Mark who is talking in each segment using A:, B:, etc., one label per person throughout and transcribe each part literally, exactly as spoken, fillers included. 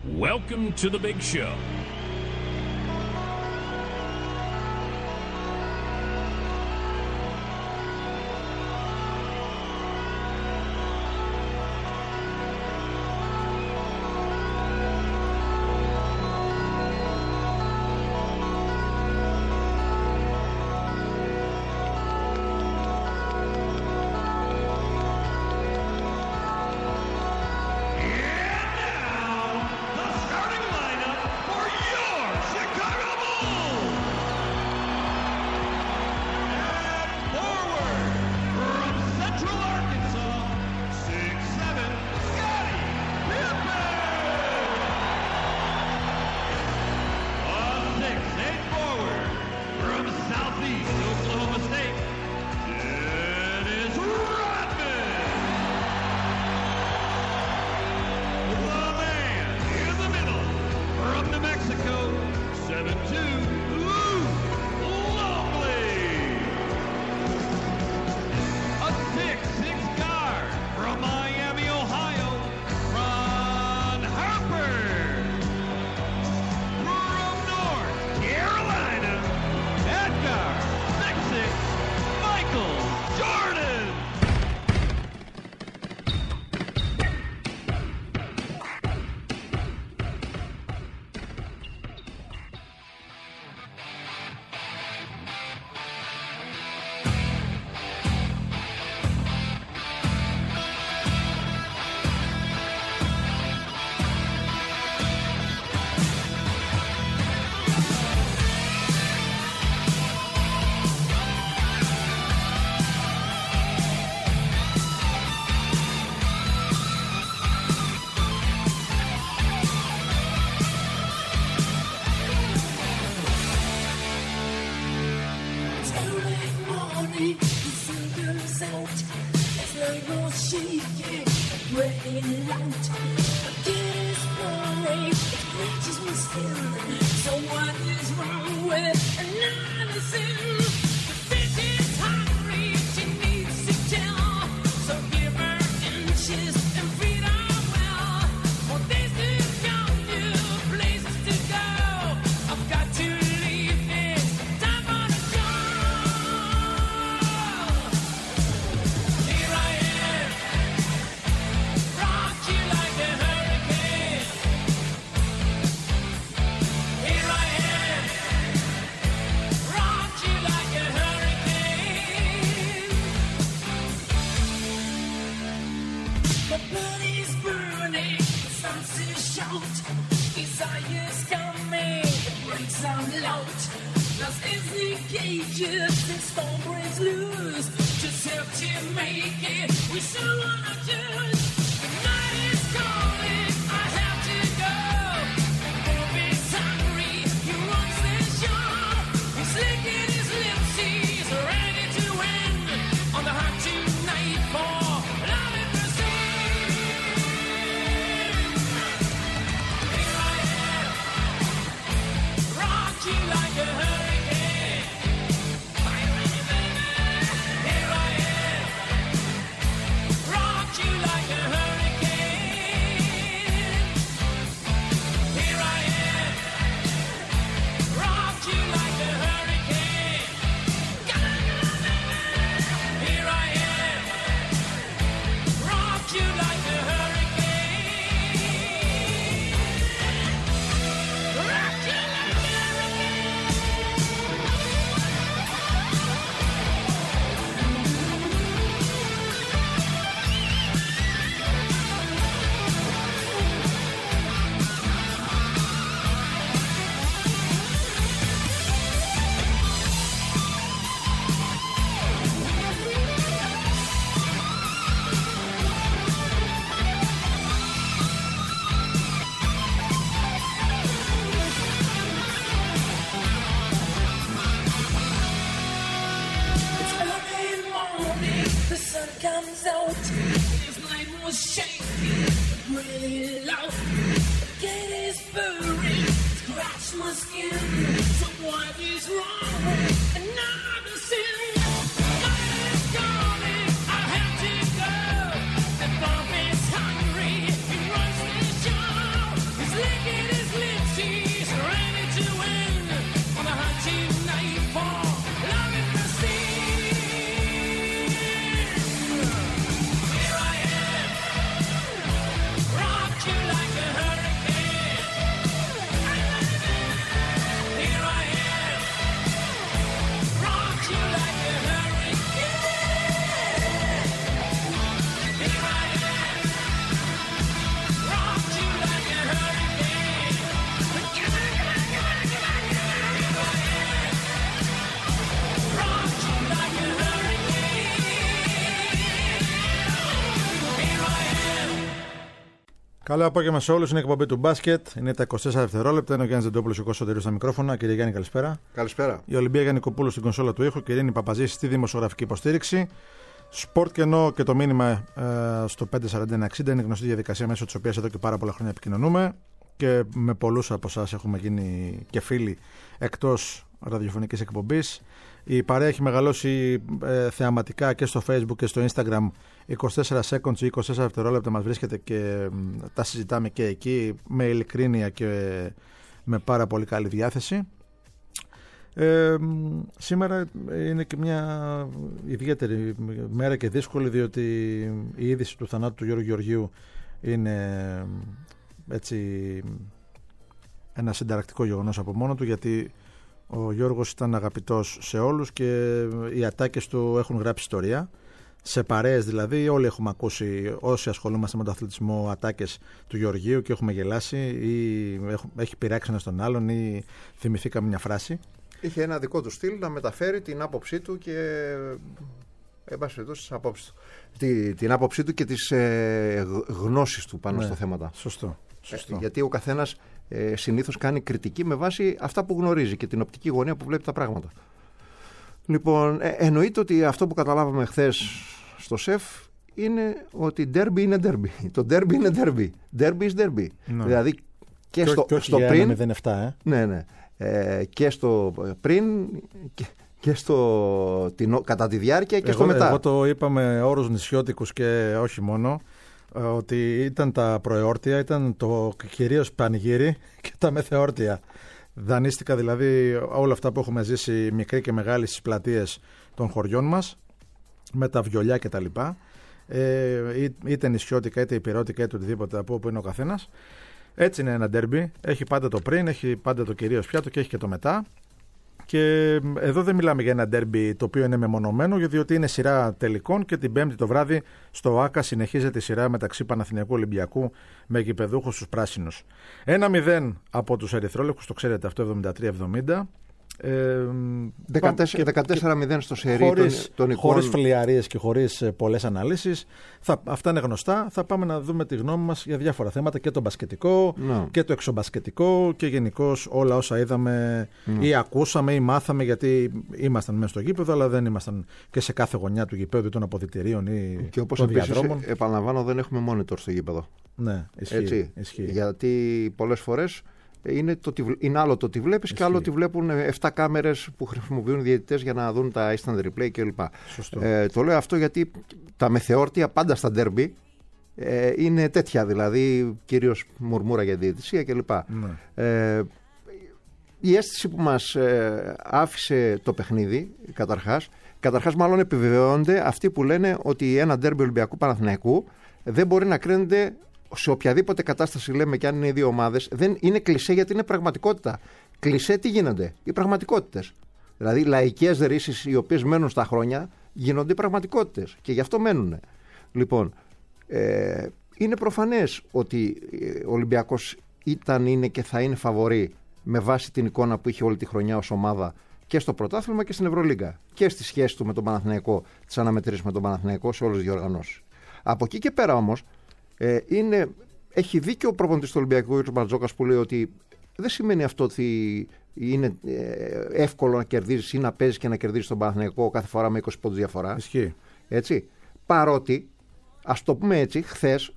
A: Welcome to the big show.
B: Hungry, he runs the show. He's licking Καλό απόγευμα σε όλους. Είναι η εκπομπή του μπάσκετ. Είναι τα είκοσι τέσσερα δευτερόλεπτα. Είναι ο Γιάννης Ζεντόπουλος και ο Κώστας Σωτηρίου στα μικρόφωνα. Κύριε Γιάννη, καλησπέρα.
C: Καλησπέρα.
B: Η Ολυμπία Γιαννικοπούλου στην κονσόλα του ήχου. Κυρία Παπαζή στη δημοσιογραφική υποστήριξη. Σπορτ κενό και το μήνυμα ε, στο πέντε σαράντα ένα εξήντα είναι γνωστή διαδικασία μέσω της οποίας εδώ και πάρα πολλά χρόνια επικοινωνούμε. Και με πολλούς από εσάς έχουμε γίνει και φίλοι εκτός ραδιοφωνικής εκπομπής. Η παρέα έχει μεγαλώσει ε, θεαματικά και στο Facebook και στο Instagram. είκοσι τέσσερα seconds ή είκοσι τέσσερα δευτερόλεπτα μας βρίσκεται και ε, τα συζητάμε και εκεί με ειλικρίνεια και ε, με πάρα πολύ καλή διάθεση. Ε, σήμερα είναι και μια ιδιαίτερη μέρα και δύσκολη, διότι η είδηση του θανάτου του Γιώργου Γεωργίου είναι έτσι ένα συνταρακτικό γεγονός από μόνο του, γιατί ο Γιώργος ήταν αγαπητός σε όλους και οι ατάκες του έχουν γράψει ιστορία. Σε παρέες δηλαδή, όλοι έχουμε ακούσει, όσοι ασχολούμαστε με τον αθλητισμό, ατάκες του Γεωργίου και έχουμε γελάσει ή έχει πειράξει ένα τον άλλον ή θυμηθήκαμε μια φράση.
C: Είχε ένα δικό του στυλ να μεταφέρει την άποψή του και εν πάση περιπτώσει Τη, την άποψή του και τις ε, γνώσεις του πάνω, ναι, στα θέματα.
B: Σωστό. Σωστό.
C: Ε, γιατί ο καθένας ε, συνήθως κάνει κριτική με βάση αυτά που γνωρίζει και την οπτική γωνία που βλέπει τα πράγματα. Λοιπόν, ε, εννοείται ότι αυτό που καταλάβαμε χθες στο ΣΕΦ είναι ότι derby είναι derby. Το derby είναι derby. Derby is derby. Ναι. Δηλαδή και, και στο,
B: και
C: στο πριν.
B: μηδέν επτά, ε.
C: Ναι, ναι. Ε, και στο πριν. Και, και στο, την, κατά τη διάρκεια και
B: εγώ,
C: στο μετά.
B: Εγώ το είπα με όρους νησιώτικους και όχι μόνο, ότι ήταν τα προεόρτια, ήταν το κυρίως πανηγύρι και τα μεθεόρτια. Δανείστηκα δηλαδή όλα αυτά που έχουμε ζήσει μικροί και μεγάλοι στις πλατείες των χωριών μας, με τα βιολιά και τα λοιπά, ε, είτε νησιώτικα είτε υπηρώτικα είτε οτιδήποτε από όπου είναι ο καθένας. Έτσι είναι ένα ντέρμπι, έχει πάντα το πριν, έχει πάντα το κυρίως πιάτο και έχει και το μετά. Και εδώ δεν μιλάμε για ένα ντέρμπι το οποίο είναι μεμονωμένο, διότι είναι σειρά τελικών και την Πέμπτη το βράδυ στο ΆΚΑ συνεχίζεται η σειρά μεταξύ Παναθηναϊκού Ολυμπιακού με γηπεδούχους στους πράσινους. ένα μηδέν από τους ερυθρόλευκους, το ξέρετε αυτό, εβδομήντα τρία εβδομήντα. Ε,
C: δεκατέσσερα μηδέν στο σερί
B: χωρίς,
C: των εικόνων.
B: Χωρίς φλιαρίες και χωρίς πολλές αναλύσεις. Θα, αυτά είναι γνωστά. Θα πάμε να δούμε τη γνώμη μας για διάφορα θέματα, και το μπασκετικό no. και το εξωμπασκετικό και γενικώς όλα όσα είδαμε no. ή ακούσαμε ή μάθαμε, γιατί ήμασταν μέσα στο γήπεδο, αλλά δεν ήμασταν και σε κάθε γωνιά του γηπέδου των αποδυτηρίων ή
C: και όπως
B: των
C: επίσης,
B: διαδρόμων.
C: Επαναλαμβάνω, δεν έχουμε monitor στο γήπεδο.
B: Ναι, ισχύει,
C: Έτσι,
B: ισχύει.
C: Γιατί πολλές φορές Είναι, το, είναι άλλο το τι βλέπεις και άλλο ότι βλέπουν επτά κάμερες που χρησιμοποιούν οι διαιτητές για να δουν τα instant replay κλπ. Ε, το λέω αυτό γιατί τα μεθεόρτια πάντα στα ντέρμπι ε, είναι τέτοια, δηλαδή κυρίως μουρμούρα για διαιτησία κλπ. Ναι. Ε, η αίσθηση που μας ε, άφησε το παιχνίδι καταρχάς, καταρχάς μάλλον επιβεβαιώνται αυτοί που λένε ότι ένα ντέρμπι Ολυμπιακού Παναθηναϊκού δεν μπορεί να κρίνεται σε οποιαδήποτε κατάσταση, λέμε, και αν είναι οι δύο ομάδες, δεν είναι κλισέ, γιατί είναι πραγματικότητα. Κλισέ τι γίνονται? Οι πραγματικότητες. Δηλαδή, λαϊκές ρίσεις οι οποίες μένουν στα χρόνια γίνονται πραγματικότητες και γι' αυτό μένουν. Λοιπόν, ε, είναι προφανές ότι ο Ολυμπιακός ήταν, είναι και θα είναι φαβορί με βάση την εικόνα που είχε όλη τη χρονιά ως ομάδα και στο πρωτάθλημα και στην Ευρωλίγκα και στη σχέση του με τον Παναθηναϊκό, τις αναμετρήσεις με τον Παναθηναϊκό σε όλες τις διοργανώσεις. Από εκεί και πέρα όμως. Ε, είναι, έχει δίκιο ο προπονητής του Ολυμπιακού, ο Μπαρτζόκας, που λέει ότι δεν σημαίνει αυτό ότι είναι ε, εύκολο να κερδίζεις ή να παίζεις και να κερδίζεις τον Παναθηναϊκό κάθε φορά με είκοσι πόντους διαφορά.
B: Ισχύει.
C: Έτσι. Παρότι, ας το πούμε έτσι, χθες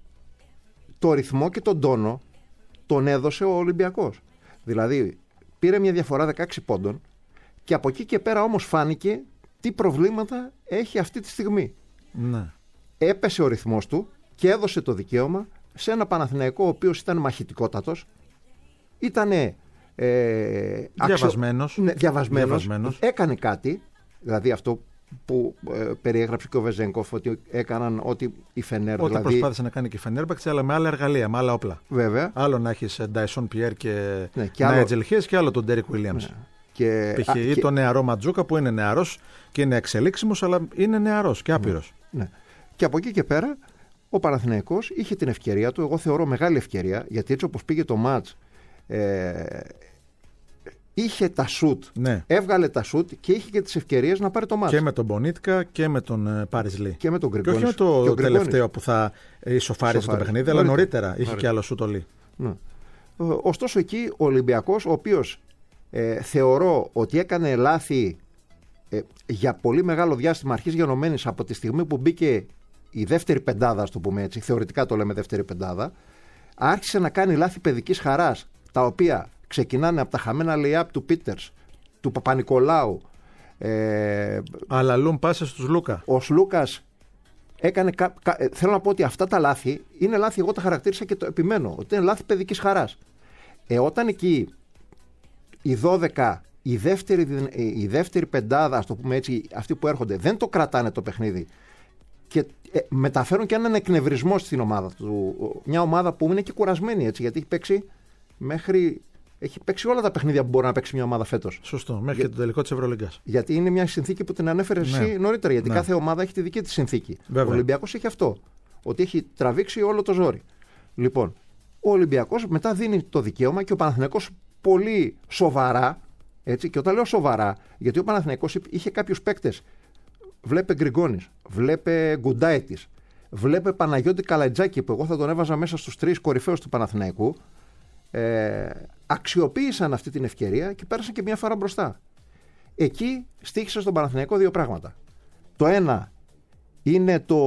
C: το ρυθμό και τον τόνο τον έδωσε ο Ολυμπιακός. Δηλαδή πήρε μια διαφορά δεκαέξι πόντων και από εκεί και πέρα όμως φάνηκε τι προβλήματα έχει αυτή τη στιγμή.
B: Ναι.
C: Έπεσε ο ρυθμός του και έδωσε το δικαίωμα σε ένα Παναθηναϊκό ο οποίος ήταν μαχητικότατος, ήταν ε,
B: διαβασμένος,
C: αξιο... ναι, διαβασμένος, διαβασμένος, έκανε κάτι, δηλαδή αυτό που ε, περιέγραψε και ο Βεζέγκοφ, ότι έκαναν ό,τι η Φενέρ.
B: Ό,τι
C: δηλαδή...
B: προσπάθησε να κάνει και η Φενέρμπαξε, αλλά με άλλα εργαλεία, με άλλα όπλα.
C: Βέβαια.
B: Άλλο να έχεις Ντάισον Πιέρ και
C: ναι,
B: Νάιτζελ Χέις και άλλο τον Ντέρικ Βίλιαμς.
C: Ναι. Και...
B: Π.χ. ή και... τον νεαρό Ματζούκα που είναι νεαρός και είναι εξελίξιμος, αλλά είναι νεαρός και άπειρος.
C: Ναι. Ναι. Και από εκεί και πέρα ο Παναθηναϊκός είχε την ευκαιρία του, εγώ θεωρώ μεγάλη ευκαιρία, γιατί έτσι όπως πήγε το μάτς, ε, είχε τα σουτ,
B: ναι.
C: έβγαλε τα σουτ και είχε και τις ευκαιρίες να πάρει το μάτς.
B: Και με τον Μπονίτκα και με τον Πάρις Λί.
C: Και με τον Γκριγκόνης.
B: Και όχι με το τελευταίο που θα ισοφάριζε το παιχνίδι, αλλά νωρίτερα, νωρίτερα είχε και άλλο σουτ ο Λί.
C: Ναι. Ωστόσο εκεί ο Ολυμπιακός, ο οποίος ε, θεωρώ ότι έκανε λάθη ε, για πολύ μεγάλο διάστημα αρχής γενομένης από τη στιγμή που μπήκε η δεύτερη πεντάδα, ας το πούμε έτσι, θεωρητικά το λέμε δεύτερη πεντάδα, άρχισε να κάνει λάθη παιδικής χαράς, τα οποία ξεκινάνε από τα χαμένα lay-up του Πίτερς, του Παπα-Νικολάου. Ε,
B: Αλαλούν πάσες στους Λούκα.
C: Ο Λούκας έκανε. Κα, κα, ε, θέλω να πω ότι αυτά τα λάθη είναι λάθη, εγώ τα χαρακτήρισα και το επιμένω, ότι είναι λάθη παιδικής χαράς. Ε, όταν εκεί οι δώδεκα, η δεύτερη, η δεύτερη πεντάδα, ας το πούμε έτσι, αυτοί που έρχονται, δεν το κρατάνε το παιχνίδι και ε, μεταφέρουν και έναν εκνευρισμό στην ομάδα του. Μια ομάδα που είναι και κουρασμένη, έτσι, γιατί έχει παίξει μέχρι. Έχει παίξει όλα τα παιχνίδια που μπορεί να παίξει μια ομάδα φέτος.
B: Σωστό, μέχρι Για... και το τελικό της Ευρωλίγκας.
C: Γιατί είναι μια συνθήκη που την ανέφερε εσύ ναι. νωρίτερα. Γιατί ναι. κάθε ομάδα έχει τη δική της συνθήκη. Βέβαια. Ο Ολυμπιακός έχει αυτό. Ότι έχει τραβήξει όλο το ζόρι. Λοιπόν, ο Ολυμπιακός μετά δίνει το δικαίωμα και ο Παναθηναϊκός πολύ σοβαρά. Έτσι, και όταν λέω σοβαρά, γιατί ο Παναθηναϊκός είχε κάποιους παίκτες. Βλέπε Γκριγκόνης, βλέπε Γκουντάιτης, βλέπε Παναγιώτη Καλατζάκη, που εγώ θα τον έβαζα μέσα στους τρεις κορυφαίους του Παναθηναϊκού. Ε, αξιοποίησαν αυτή την ευκαιρία και πέρασαν και μια φορά μπροστά. Εκεί στοίχησε στον Παναθηναϊκό δύο πράγματα. Το ένα είναι το,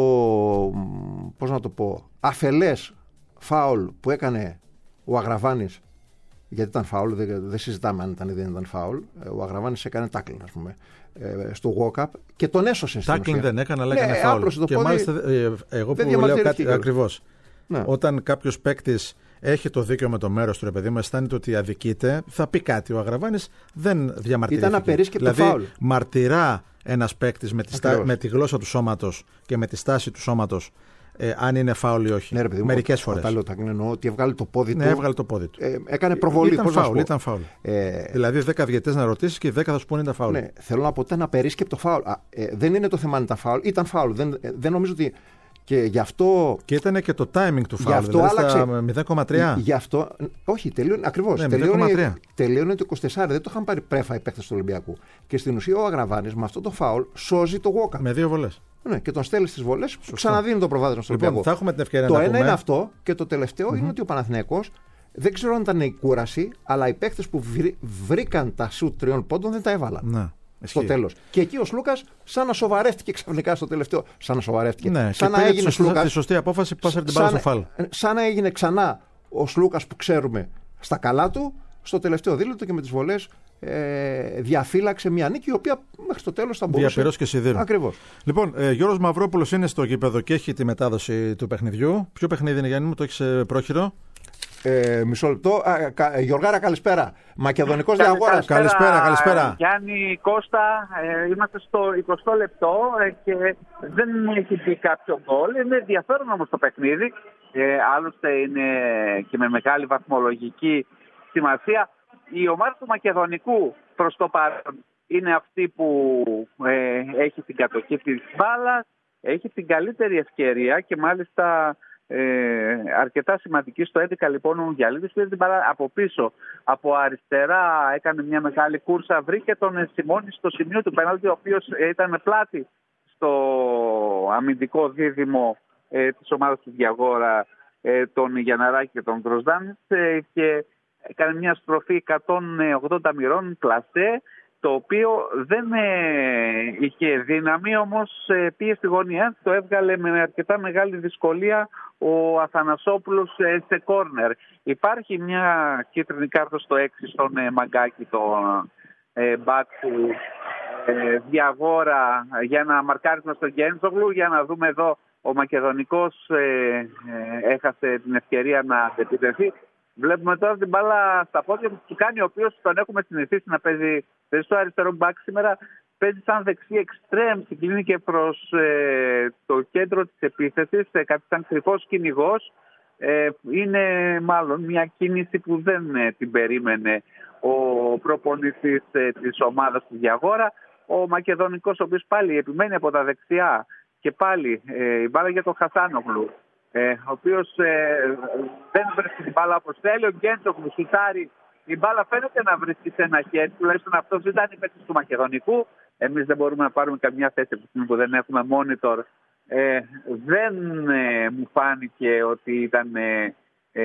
C: πώς να το πω, αφελές φάουλ που έκανε ο Αγραβάνης, γιατί ήταν φάουλ, δεν, δεν συζητάμε αν ήταν ή δεν ήταν φάουλ. Ο Αγραβάνης έκανε τάκλιν, ας πούμε, στο walk-up και τον έσωσε στην ουσία.
B: Τάκλιν δεν έκανε, αλλά έκανε φάουλ. Και
C: πόδι,
B: μάλιστα εγώ που λέω κάτι ακριβώς. Ναι. Όταν κάποιος παίκτης έχει το δίκαιο με το μέρος του, ρε παιδί μου, αισθάνεται ότι αδικείται, θα πει κάτι. Ο Αγραβάνης δεν διαμαρτυρήθηκε.
C: Ήταν απερίσκεπτο
B: δηλαδή,
C: φάουλ.
B: Μαρτυρά ένας παίκτης με, με τη γλώσσα του σώματος και με τη στάση του σώματος, ε, αν είναι φάουλ ή όχι. Ναι, μερικές φορές.
C: Όταν λέω τάκλιν, εννοώ ότι έβγαλε το πόδι
B: ναι,
C: του.
B: έβγαλε το πόδι του.
C: Ε, έκανε προβολή.
B: Ήταν φάουλ. Ήταν φάουλ. Ε, δηλαδή, δέκα διαιτητές να ρωτήσεις και οι δέκα θα σου πούνε ήταν φάουλ.
C: Ναι, θέλω να πω ότι ήταν απερίσκεπτο φάουλ. Α, ε, δεν είναι το θέμα αν ήταν φάουλ. Ήταν φάουλ. Δεν, ε, δεν νομίζω ότι. Και γι' αυτό.
B: Και ήταν και το timing του φάουλ. Δηλαδή άλλαξε μηδέν κόμμα τρία.
C: Γι' αυτό. Όχι, τελείωνε. Ακριβώς. Ναι, τελείωνε, τελείωνε το είκοσι τέσσερα. Δεν το είχαν πάρει πρέφα οι παίκτες του Ολυμπιακού. Και στην ουσία ο Αγραβάνης με αυτό το φάουλ σώζει το walk-up.
B: Με δύο βολές.
C: Ναι, και τον στέλνει στις βολές, ξαναδίνει το προβάδισμα στο
B: λοιπόν,
C: Ολυμπιακό.
B: Θα έχουμε την ευκαιρία
C: το
B: να
C: ένα
B: πούμε.
C: Είναι αυτό. Και το τελευταίο mm-hmm. είναι ότι ο Παναθηναϊκός, δεν ξέρω αν ήταν η κούραση, αλλά οι παίκτες που βρή, βρήκαν τα σουτ τριών πόντων δεν τα έβαλαν.
B: Ναι.
C: Στο τέλος. Και εκεί ο Σλούκας σαν να σοβαρεύτηκε ξαφνικά στο τελευταίο. Σαν να σοβαρεύτηκε.
B: Ναι,
C: σαν
B: και
C: να έγινε
B: Σλούκας. Τη σωστή απόφαση που πάσαρε την μπάλα στο φάουλ.
C: Σαν να έγινε ξανά ο Σλούκας που ξέρουμε στα καλά του, στο τελευταίο δίλεπτο και με τις βολές ε, διαφύλαξε μια νίκη η οποία μέχρι το τέλος θα μπορούσε.
B: Διαπυρός και σιδήρου.
C: Ακριβώς.
B: Λοιπόν, ε, Γιώργος Μαυρόπουλος είναι στο γήπεδο και έχει τη μετάδοση του παιχνιδιού. Ποιο παιχνίδι είναι, Γιάννη μου, το έχεις πρόχειρο?
C: Ε, μισό λεπτό. Α, κα, Γιωργάρα, καλησπέρα. Μακεδονικός Διαγόρας.
B: Καλησπέρα, καλησπέρα.
D: Γιάννη, Κώστα, ε, είμαστε στο εικοστό λεπτό ε, και δεν έχει μπει κάποιο γκολ. Είναι ενδιαφέρον όμως το παιχνίδι. Ε, άλλωστε είναι και με μεγάλη βαθμολογική σημασία. Η ομάδα του Μακεδονικού προς το παρόν είναι αυτή που ε, έχει την κατοχή της μπάλας, έχει την καλύτερη ευκαιρία και μάλιστα Ε, αρκετά σημαντική στο έντεκα λοιπόν ο Μουγιαλίδης, πήρε την μπάλα από πίσω, από αριστερά, έκανε μια μεγάλη κούρσα, βρήκε τον Σιμώνη στο σημείο του πέναλτι, ο οποίος ήταν πλάτη στο αμυντικό δίδυμο ε, της ομάδας του Διαγόρα, ε, τον Γιανναράκη και τον Γκροζδάνης, ε, και έκανε μια στροφή εκατόν ογδόντα μοιρών κλασέ, το οποίο δεν ε, είχε δύναμη, όμως ε, πήγε στη γωνία, το έβγαλε με αρκετά μεγάλη δυσκολία ο Αθανασόπουλος ε, σε κόρνερ. Υπάρχει μια κίτρινη κάρτα στο έξι στον ε, Μαγκάκη, τον ε, μπακ του ε, Διαγόρα, για ένα μαρκάρισμα στον Γκέντζογλου. Για να δούμε εδώ, ο Μακεδονικός ε, ε, έχασε την ευκαιρία να αντεπιτεθεί. Βλέπουμε τώρα την μπάλα στα πόδια του Τσουκάνη, ο οποίος τον έχουμε συνηθίσει να παίζει, παίζει στο αριστερό μπακ. Σήμερα παίζει σαν δεξί εξτρέμ, συγκλίνει και προς ε, το κέντρο της επίθεσης, ε, κάτι σαν κρυφός κυνηγός. Ε, είναι μάλλον μια κίνηση που δεν ε, την περίμενε ο προπονητής ε, της ομάδας του Διαγόρα. Ο Μακεδονικός, ο οποίος πάλι επιμένει από τα δεξιά, και πάλι ε, η μπάλα για τον Χασάνογλου, Ε, ο οποίος ε, δεν βρίσκει την μπάλα όπως θέλει. Ο Γκέντζογλου σουτάρει η μπάλα φαίνεται να βρίσκει σε ένα χέρι, τουλάχιστον αυτό ήταν η παίκτη του Μακεδονικού. Εμείς δεν μπορούμε να πάρουμε καμιά θέση από τη στιγμή που δεν έχουμε monitor. Ε, δεν ε, μου φάνηκε ότι ήταν ε, ε,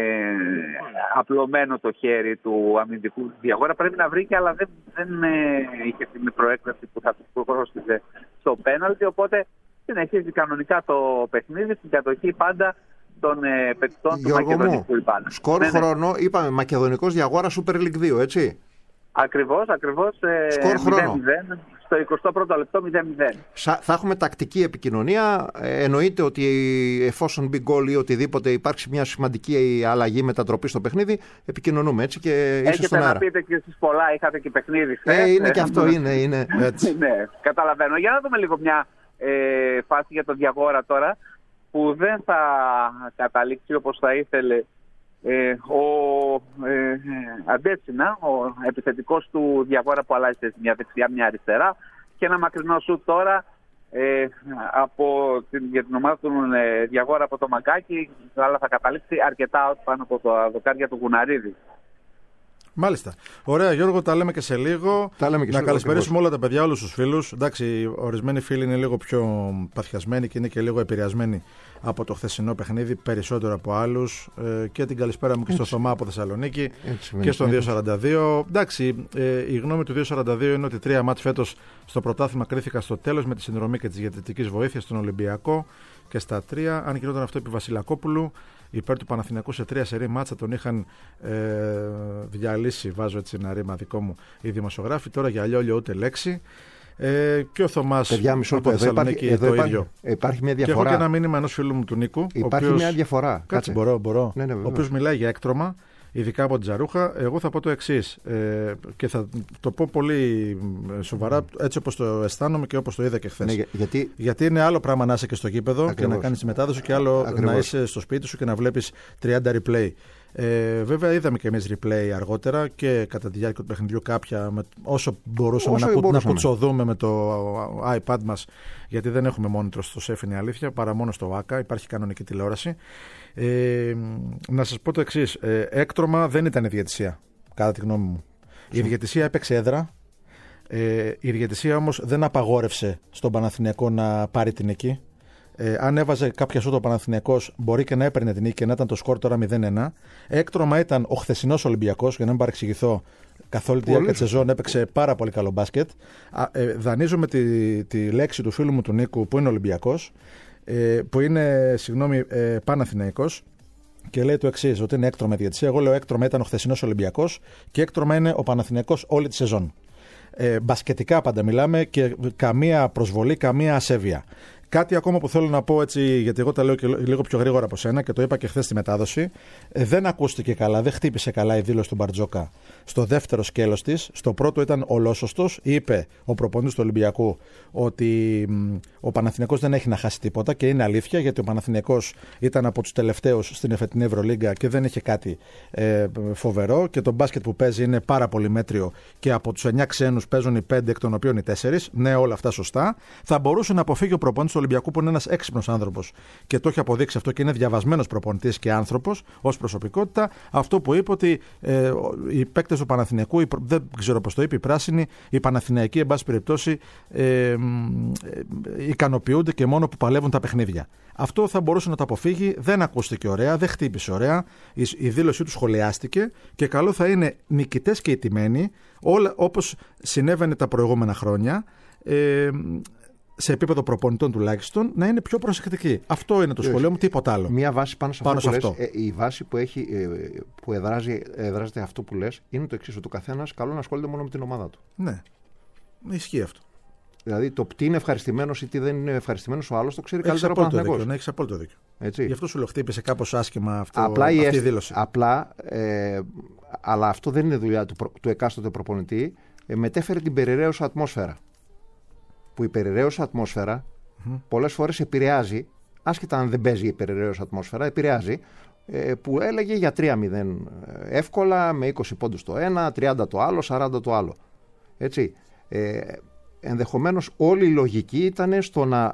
D: απλωμένο το χέρι του αμυντικού Διαγόρα. Πρέπει να βρήκε, αλλά δεν, δεν ε, είχε την προέκταση που θα του πρόστιζε στο πέναλτι. Οπότε συνεχίζει κανονικά το παιχνίδι στην κατοχή πάντα των ε, παικτών του Μακεδονικού.
C: Σκορ ναι, χρόνο, ναι. Είπαμε Μακεδονικός Διαγόρα Super League δύο, έτσι.
D: Ακριβώς, ακριβώς. Ε,
C: Σκορ χρόνο.
D: μηδέν μηδέν, στο εικοστό πρώτο λεπτό μηδέν μηδέν.
C: Θα έχουμε τακτική επικοινωνία. Ε, εννοείται ότι εφόσον μπει γκολ ή οτιδήποτε υπάρξει μια σημαντική αλλαγή, μετατροπή στο παιχνίδι, επικοινωνούμε έτσι και είσαι στον αέρα.
D: Έχετε να πείτε και εσείς πολλά, είχατε και παιχνίδι χθες.
C: Ε, είναι και αυτό, είναι, είναι έτσι.
D: Ναι, καταλαβαίνω. Για να δούμε λίγο μια ε, φάση για τον Διαγόρα τώρα, που δεν θα καταλήξει όπως θα ήθελε ε, ο ε, Αντέτσινα, ο επιθετικός του Διαγόρα που αλλάζει μια δεξιά μια αριστερά, και ένα μακρινό σουτ τώρα ε, από την, για την ομάδα του ε, Διαγόρα από το Μαγκάκι, αλλά θα καταλήξει αρκετά out πάνω από τα δοκάρια του Γουναρίδη.
B: Μάλιστα. Ωραία, Γιώργο, τα λέμε και σε λίγο.
C: Και
B: να
C: λίγο
B: καλησπερίσουμε όλα τα παιδιά, όλους τους φίλους. Εντάξει, ορισμένοι φίλοι είναι λίγο πιο παθιασμένοι και είναι και λίγο επηρεασμένοι από το χθεσινό παιχνίδι, περισσότερο από άλλους. Ε, και την καλησπέρα μου και στο Θωμά από Θεσσαλονίκη και στον δύο σαράντα δύο. Εντάξει, ε, η γνώμη του δύο σαράντα δύο είναι ότι τρία μάτς φέτος στο πρωτάθλημα κρίθηκαν στο τέλος με τη συνδρομή και τη διαιτητικής βοήθειας στον Ολυμπιακό και στα τρία. Αν γινόταν αυτό επί Βασιλακόπουλου, υπέρ του Παναθηναϊκού σε τρία σερί μάτσα τον είχαν ε, διαλύσει, βάζω έτσι ένα ρήμα δικό μου, οι δημοσιογράφοι. Τώρα για αλλιώ ούτε λέξη. Ε, και ο Θωμάς από Θεσσαλονίκη το
C: υπάρχει,
B: ίδιο.
C: Υπάρχει μια διαφορά.
B: Και έχω και ένα μήνυμα ενός φίλου μου του Νίκου.
C: Υπάρχει
B: οποίος,
C: μια διαφορά.
B: Κάτσε, μπορώ, μπορώ.
C: Ναι, ναι,
B: ο οποίος μιλάει για έκτρωμα, ειδικά από την Τζαρούχα. Εγώ θα πω το εξής, ε, και θα το πω πολύ σοβαρά, έτσι όπως το αισθάνομαι και όπως το είδα και χθες.
C: Ναι, γιατί...
B: γιατί είναι άλλο πράγμα να είσαι και στο γήπεδο Ακριβώς. και να κάνεις τη μετάδοση, και άλλο Ακριβώς. να είσαι στο σπίτι σου και να βλέπεις τριάντα replay. Ε, βέβαια είδαμε και εμείς replay αργότερα και κατά τη διάρκεια του παιχνιδιού κάποια, με, όσο μπορούσαμε όσο να, μπορούσαμε. να κουτσοδούμε με το iPad μας, γιατί δεν έχουμε monitor στο σεφ, είναι η αλήθεια, παρά μόνο στο ΆΚΑ, υπάρχει κανονική τηλεόραση. Ε, να σας πω το εξής, ε, έκτρωμα δεν ήταν η διαιτησία, κατά τη γνώμη μου. Η διαιτησία έπαιξε έδρα, ε, η διαιτησία όμως δεν απαγόρευσε στον Παναθηναϊκό να πάρει την νίκη. Ε, αν έβαζε κάποια σούτ ο Παναθηναϊκός, μπορεί και να έπαιρνε την νίκη και να ήταν το σκορ τώρα μηδέν ένα. Έκτρωμα ήταν ο χθεσινός Ολυμπιακός, για να μην παρεξηγηθώ, καθ' όλη τη διάρκεια της σεζόν έπαιξε πάρα πολύ καλό μπάσκετ. Ε, δανείζομαι τη, τη λέξη του φίλου μου του Νίκου, που είναι Ολυμπιακός, ε, που είναι, συγγνώμη, ε, Παναθηναϊκός, και λέει το εξής, ότι είναι έκτρωμα διαιτησία. Εγώ λέω έκτρωμα ήταν ο χθεσινός Ολυμπιακός και έκτρωμα είναι ο Παναθηναϊκός όλη τη σεζόν. Ε, μπασκετικά πάντα μιλάμε και καμία προσβολή, καμία ασέβεια. Κάτι ακόμα που θέλω να πω, έτσι, γιατί εγώ τα λέω και λίγο πιο γρήγορα από σένα και το είπα και χθες στη μετάδοση. Ε, δεν ακούστηκε καλά, δεν χτύπησε καλά η δήλωση του Μπαρτζόκα στο δεύτερο σκέλος της. Στο πρώτο ήταν ολόσωστος. Είπε ο προπονητής του Ολυμπιακού ότι μ, ο Παναθηναϊκός δεν έχει να χάσει τίποτα, και είναι αλήθεια, γιατί ο Παναθηναϊκός ήταν από τους τελευταίους στην εφετινή Ευρωλίγκα και δεν είχε κάτι ε, φοβερό, και το μπάσκετ που παίζει είναι πάρα πολύ μέτριο, και από τους εννιά ξένους παίζουν οι πέντε, εκ των οποίων οι τέσσερις. Ναι, όλα αυτά σωστά. Θα μπορούσε να αποφύγει ο προπονητής του Ολυμπιακού, που είναι ένας έξυπνος άνθρωπος και το έχει αποδείξει αυτό και είναι διαβασμένος προπονητής και άνθρωπος ως προσωπικότητα, αυτό που είπε, ότι ε, οι παίκτες του Παναθηναϊκού, δεν ξέρω πώς το είπε, οι πράσινοι, οι Παναθηναϊκοί, εν πάση περιπτώσει, ε, ε, ε, ικανοποιούνται και μόνο που παλεύουν τα παιχνίδια. Αυτό θα μπορούσε να το αποφύγει. Δεν ακούστηκε ωραία, δεν χτύπησε ωραία. Η, η δήλωσή του σχολιάστηκε, και καλό θα είναι νικητές και ηττημένοι, όλα όπως συνέβαινε τα προηγούμενα χρόνια, ε, σε επίπεδο προπονητών τουλάχιστον, να είναι πιο προσεκτικοί. Αυτό είναι το σχολείο μου, τίποτα άλλο.
C: Μία βάση πάνω σε αυτό,
B: πάνω
C: που
B: σε αυτό.
C: Λες, ε, η βάση που, έχει, ε, που εδράζει, εδράζεται αυτό που λες είναι το εξής, ότι ο καθένας καλό να ασχολείται μόνο με την ομάδα του.
B: Ναι, ισχύει αυτό.
C: Δηλαδή το τι είναι ευχαριστημένος ή τι δεν είναι ευχαριστημένος ο άλλος το ξέρει
B: έχεις
C: καλύτερα από τον
B: Παναθηναϊκός. Ναι, έχεις απόλυτο δίκιο.
C: Έτσι.
B: Γι' αυτό σου λέω, χτύπησε κάπως άσχημα αυτό,
C: απλά
B: αυτή η,
C: αίσθη,
B: η δήλωση.
C: Απλά, ε, αλλά αυτό δεν είναι δουλειά του, του εκάστοτε προπονητή. Ε, μετέφερε την περιραίωσα ατμόσφαιρα. Που η περιραίωσα ατμόσφαιρα mm-hmm. πολλές φορές επηρεάζει, άσχετα αν δεν παίζει η περιραίωσα ατμόσφαιρα, επηρεάζει, ε, που έλεγε για τρία μηδέν εύκολα, με είκοσι πόντους το ένα, τριάντα το άλλο, σαράντα το άλλο. Έτσι. Ε, ενδεχομένως όλη η λογική ήταν στο να,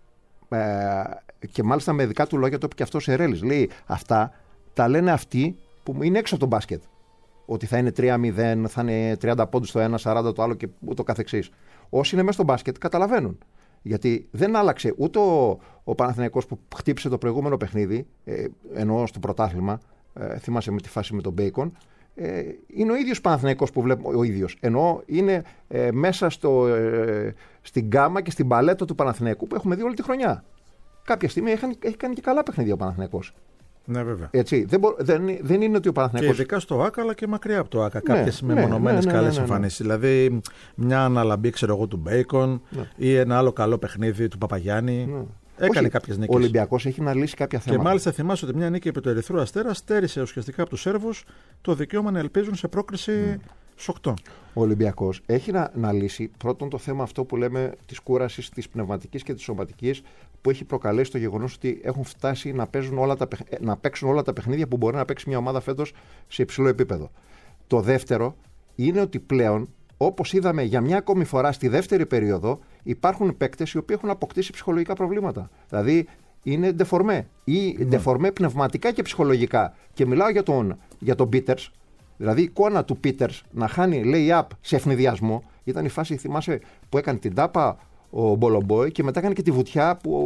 C: ε, και μάλιστα με δικά του λόγια το είπε και αυτό σε Ρέλης, λέει αυτά τα λένε αυτοί που είναι έξω από τον μπάσκετ. ότι θα είναι τρία μηδέν, θα είναι τριάντα πόντους το ένα, σαράντα το άλλο και ούτω καθεξής. Όσοι είναι μέσα στο μπάσκετ καταλαβαίνουν. Γιατί δεν άλλαξε ούτε ο, ο Παναθηναϊκός που χτύπησε το προηγούμενο παιχνίδι, ε, εννοώ στο πρωτάθλημα, ε, θυμάσαι με τη φάση με τον Μπέικον, ε, είναι ο ίδιος Παναθηναϊκός που βλέπουμε, ο ίδιος. Εννοώ είναι ε, μέσα στο, ε, στην γκάμα και στην παλέτα του Παναθηναϊκού που έχουμε δει όλη τη χρονιά. Κάποια στιγμή έχει, έχει κάνει και καλά παιχνίδια ο Παναθηναϊκός.
B: Ναι, βέβαια.
C: Έτσι, δεν, μπο, δεν, δεν είναι ότι ο Παναθηναϊκός.
B: Και ειδικά στο ΆΚΑ, αλλά και μακριά από το ΆΚΑ.
C: Ναι,
B: κάποιες
C: ναι,
B: μεμονωμένες
C: ναι, ναι,
B: καλές
C: ναι, ναι, ναι.
B: εμφανίσεις. Δηλαδή, μια αναλαμπή, ξέρω εγώ, του Μπέικον
C: Ναι.
B: ή ένα άλλο καλό παιχνίδι του Παπαγιάννη.
C: Ναι.
B: Έκανε
C: Όχι,
B: κάποιες νίκες.
C: Ο Ολυμπιακός έχει να λύσει κάποια θέματα.
B: Και μάλιστα θυμάσαι ότι μια νίκη επί του Ερυθρού Αστέρα στέρισε ουσιαστικά από τους Σέρβους το δικαίωμα να ελπίζουν σε πρόκριση mm. στους οκτώ.
C: Ο Ολυμπιακός έχει να, να λύσει πρώτον το θέμα αυτό που λέμε της κούρασης, της πνευματικής και της σωματικής, που έχει προκαλέσει το γεγονός ότι έχουν φτάσει να, παίζουν όλα τα, να παίξουν όλα τα παιχνίδια που μπορεί να παίξει μια ομάδα φέτος σε υψηλό επίπεδο. Το δεύτερο είναι ότι πλέον, όπως είδαμε για μια ακόμη φορά στη δεύτερη περίοδο, υπάρχουν παίκτες οι οποίοι έχουν αποκτήσει ψυχολογικά προβλήματα. Δηλαδή είναι ντεφορμέ ή
B: Mm.
C: ντεφορμέ πνευματικά και ψυχολογικά. Και μιλάω για τον, για τον Πίτερς. Δηλαδή η εικόνα του Πίτερς να χάνει lay-up σε ευνηδιασμό. Ήταν η φάση, θυμάσαι, που έκανε την τάπα ο Μπολομπόι και μετά έκανε και τη βουτιά που,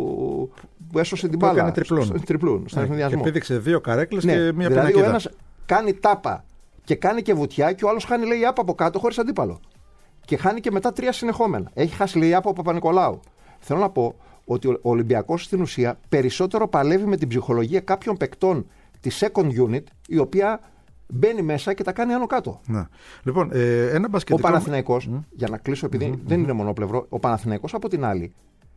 C: που έσωσε την
B: που
C: μπάλα.
B: Έκανε τριπλούν.
C: Στο, τριπλούν, στον
B: Ναι,
C: ευνηδιασμό.
B: και πήδηξε δύο καρέκλες
C: Ναι,
B: και μία
C: δηλαδή
B: πινακίδα.
C: ο ένας κάνει τάπα και κάνει και βουτιά και ο άλλος χάνει lay-up από κάτω χωρίς αντίπαλο. Και χάνει και μετά τρία συνεχόμενα. Έχει χάσει lay-up από Παπα-Νικολάου. Θέλω να πω ότι ο Ολυμπιακός στην ουσία περισσότερο παλεύει με την ψυχολογία κάποιων παικτών της second unit, η οποία μπαίνει μέσα και τα κάνει άνω κάτω.
B: Να. Λοιπόν, ε, ένα
C: Ο
B: μπασκετικό...
C: Παναθηναϊκός,
B: Mm.
C: για να κλείσω επειδή
B: Mm-hmm.
C: δεν είναι μονόπλευρο, ο Παναθηναϊκός από την άλλη,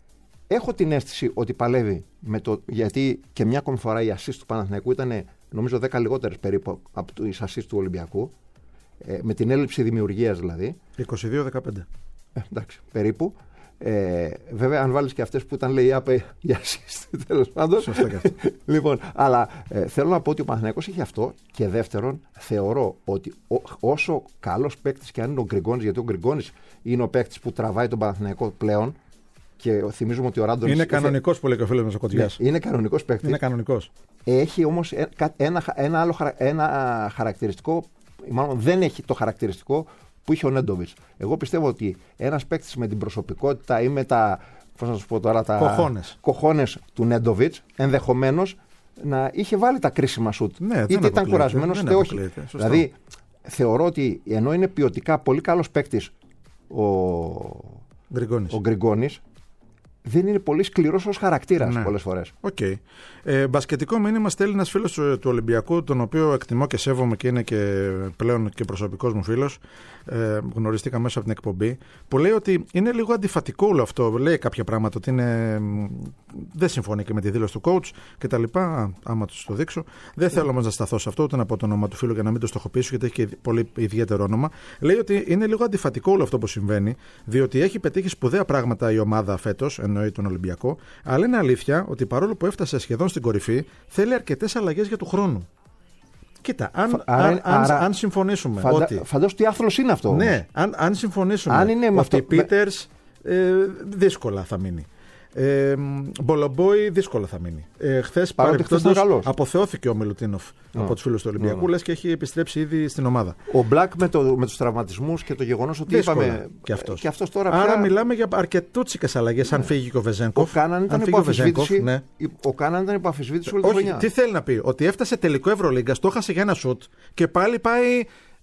C: έχω την αίσθηση ότι παλεύει με το. Γιατί και μια ακόμη φορά οι assist του Παναθηναϊκού ήταν νομίζω δέκα λιγότερες περίπου από τις assist του Ολυμπιακού, ε, με την έλλειψη δημιουργίας δηλαδή.
B: είκοσι δύο δεκαπέντε.
C: Ε, εντάξει, περίπου. Ε, βέβαια, αν βάλεις και αυτές που ήταν λέει άπε για assist, τέλος πάντων.
B: Σωστά και αυτό.
C: Λοιπόν, αλλά ε, θέλω να πω ότι ο Παναθηναϊκός έχει αυτό. Και δεύτερον, θεωρώ ότι ο, όσο καλός παίκτης και αν είναι ο Γκριγκόνης, γιατί ο Γκριγκόνης είναι ο παίκτης που τραβάει τον Παναθηναϊκό πλέον. Και θυμίζουμε ότι ο Ράντονης.
B: Είναι κανονικός που λέει και ο φίλος μας ο Κωτιάς.
C: Ναι, είναι κανονικός παίκτης.
B: Είναι κανονικός.
C: Έχει όμως ένα, ένα άλλο ένα χαρακτηριστικό, μάλλον δεν έχει το χαρακτηριστικό που είχε ο Νέντοβιτς. Εγώ πιστεύω ότι ένας παίκτης με την προσωπικότητα ή με τα, πώς να σου πω τώρα, τα
B: Κοχώνες.
C: κοχώνες του Νέντοβιτς ενδεχομένως να είχε βάλει τα κρίσιμα σουτ.
B: Ναι,
C: είτε ήταν κουρασμένος είτε όχι. Δηλαδή θεωρώ ότι ενώ είναι ποιοτικά πολύ καλός παίκτης ο
B: Γκριγκόνης.
C: ο Γκριγκόνης, δεν είναι πολύ σκληρός ως χαρακτήρας
B: ναι.
C: πολλές φορές.
B: Οκ. Okay. Ε, μπασκετικό μήνυμα στέλνει ένας φίλος του, του Ολυμπιακού, τον οποίο εκτιμώ και σέβομαι και είναι και πλέον και προσωπικός μου φίλος. Ε, γνωριστήκα μέσα από την εκπομπή. Που λέει ότι είναι λίγο αντιφατικό όλο αυτό. Λέει κάποια πράγματα ότι είναι, δεν συμφωνεί και με τη δήλωση του coach κτλ. Άμα του το δείξω. Δεν θέλω όμως να σταθώ σε αυτό, ούτε να πω το όνομα του φίλου για να μην το στοχοποιήσω, γιατί έχει και πολύ ιδιαίτερο όνομα. Λέει ότι είναι λίγο αντιφατικό όλο αυτό που συμβαίνει, διότι έχει πετύχει σπουδαία πράγματα η ομάδα φέτος, εννοεί τον Ολυμπιακό, αλλά είναι αλήθεια ότι παρόλο που έφτασε σχεδόν στην κορυφή, θέλει αρκετές αλλαγές για του χρόνου. Κοίτα, αν,
C: άρα,
B: αν,
C: άρα,
B: αν συμφωνήσουμε
C: φαντα,
B: ότι...
C: Φαντάζομαι τι άθλος είναι αυτό.
B: Ναι, αν, αν συμφωνήσουμε
C: αν είναι
B: ότι
C: αυτό,
B: Πίτερς ε, δύσκολα θα μείνει. Ε, Μπολομπόι δύσκολα θα μείνει. Ε, χθες παρεμπιπτόντως αποθεώθηκε ο Μιλουτίνοφ oh. από τους φίλους του Ολυμπιακού, oh. λες και έχει επιστρέψει ήδη στην ομάδα.
C: Ο Μπλακ με, το, με τους τραυματισμούς και το γεγονός ότι δύσκολα είπαμε.
B: Και αυτός.
C: Και αυτός τώρα
B: Άρα
C: πια...
B: μιλάμε για αρκετούτσικες αλλαγές. Ναι. Αν φύγει και ο Βεζένκοφ.
C: Ο Κάναν ήταν υπό αμφισβήτηση. Ναι. Ο Κάναν ήταν υπό αμφισβήτηση όλη τη χρονιά.
B: Τι θέλει να πει, ότι έφτασε τελικό Ευρωλίγκας, το έχασε για ένα σουτ και πάλι πάει.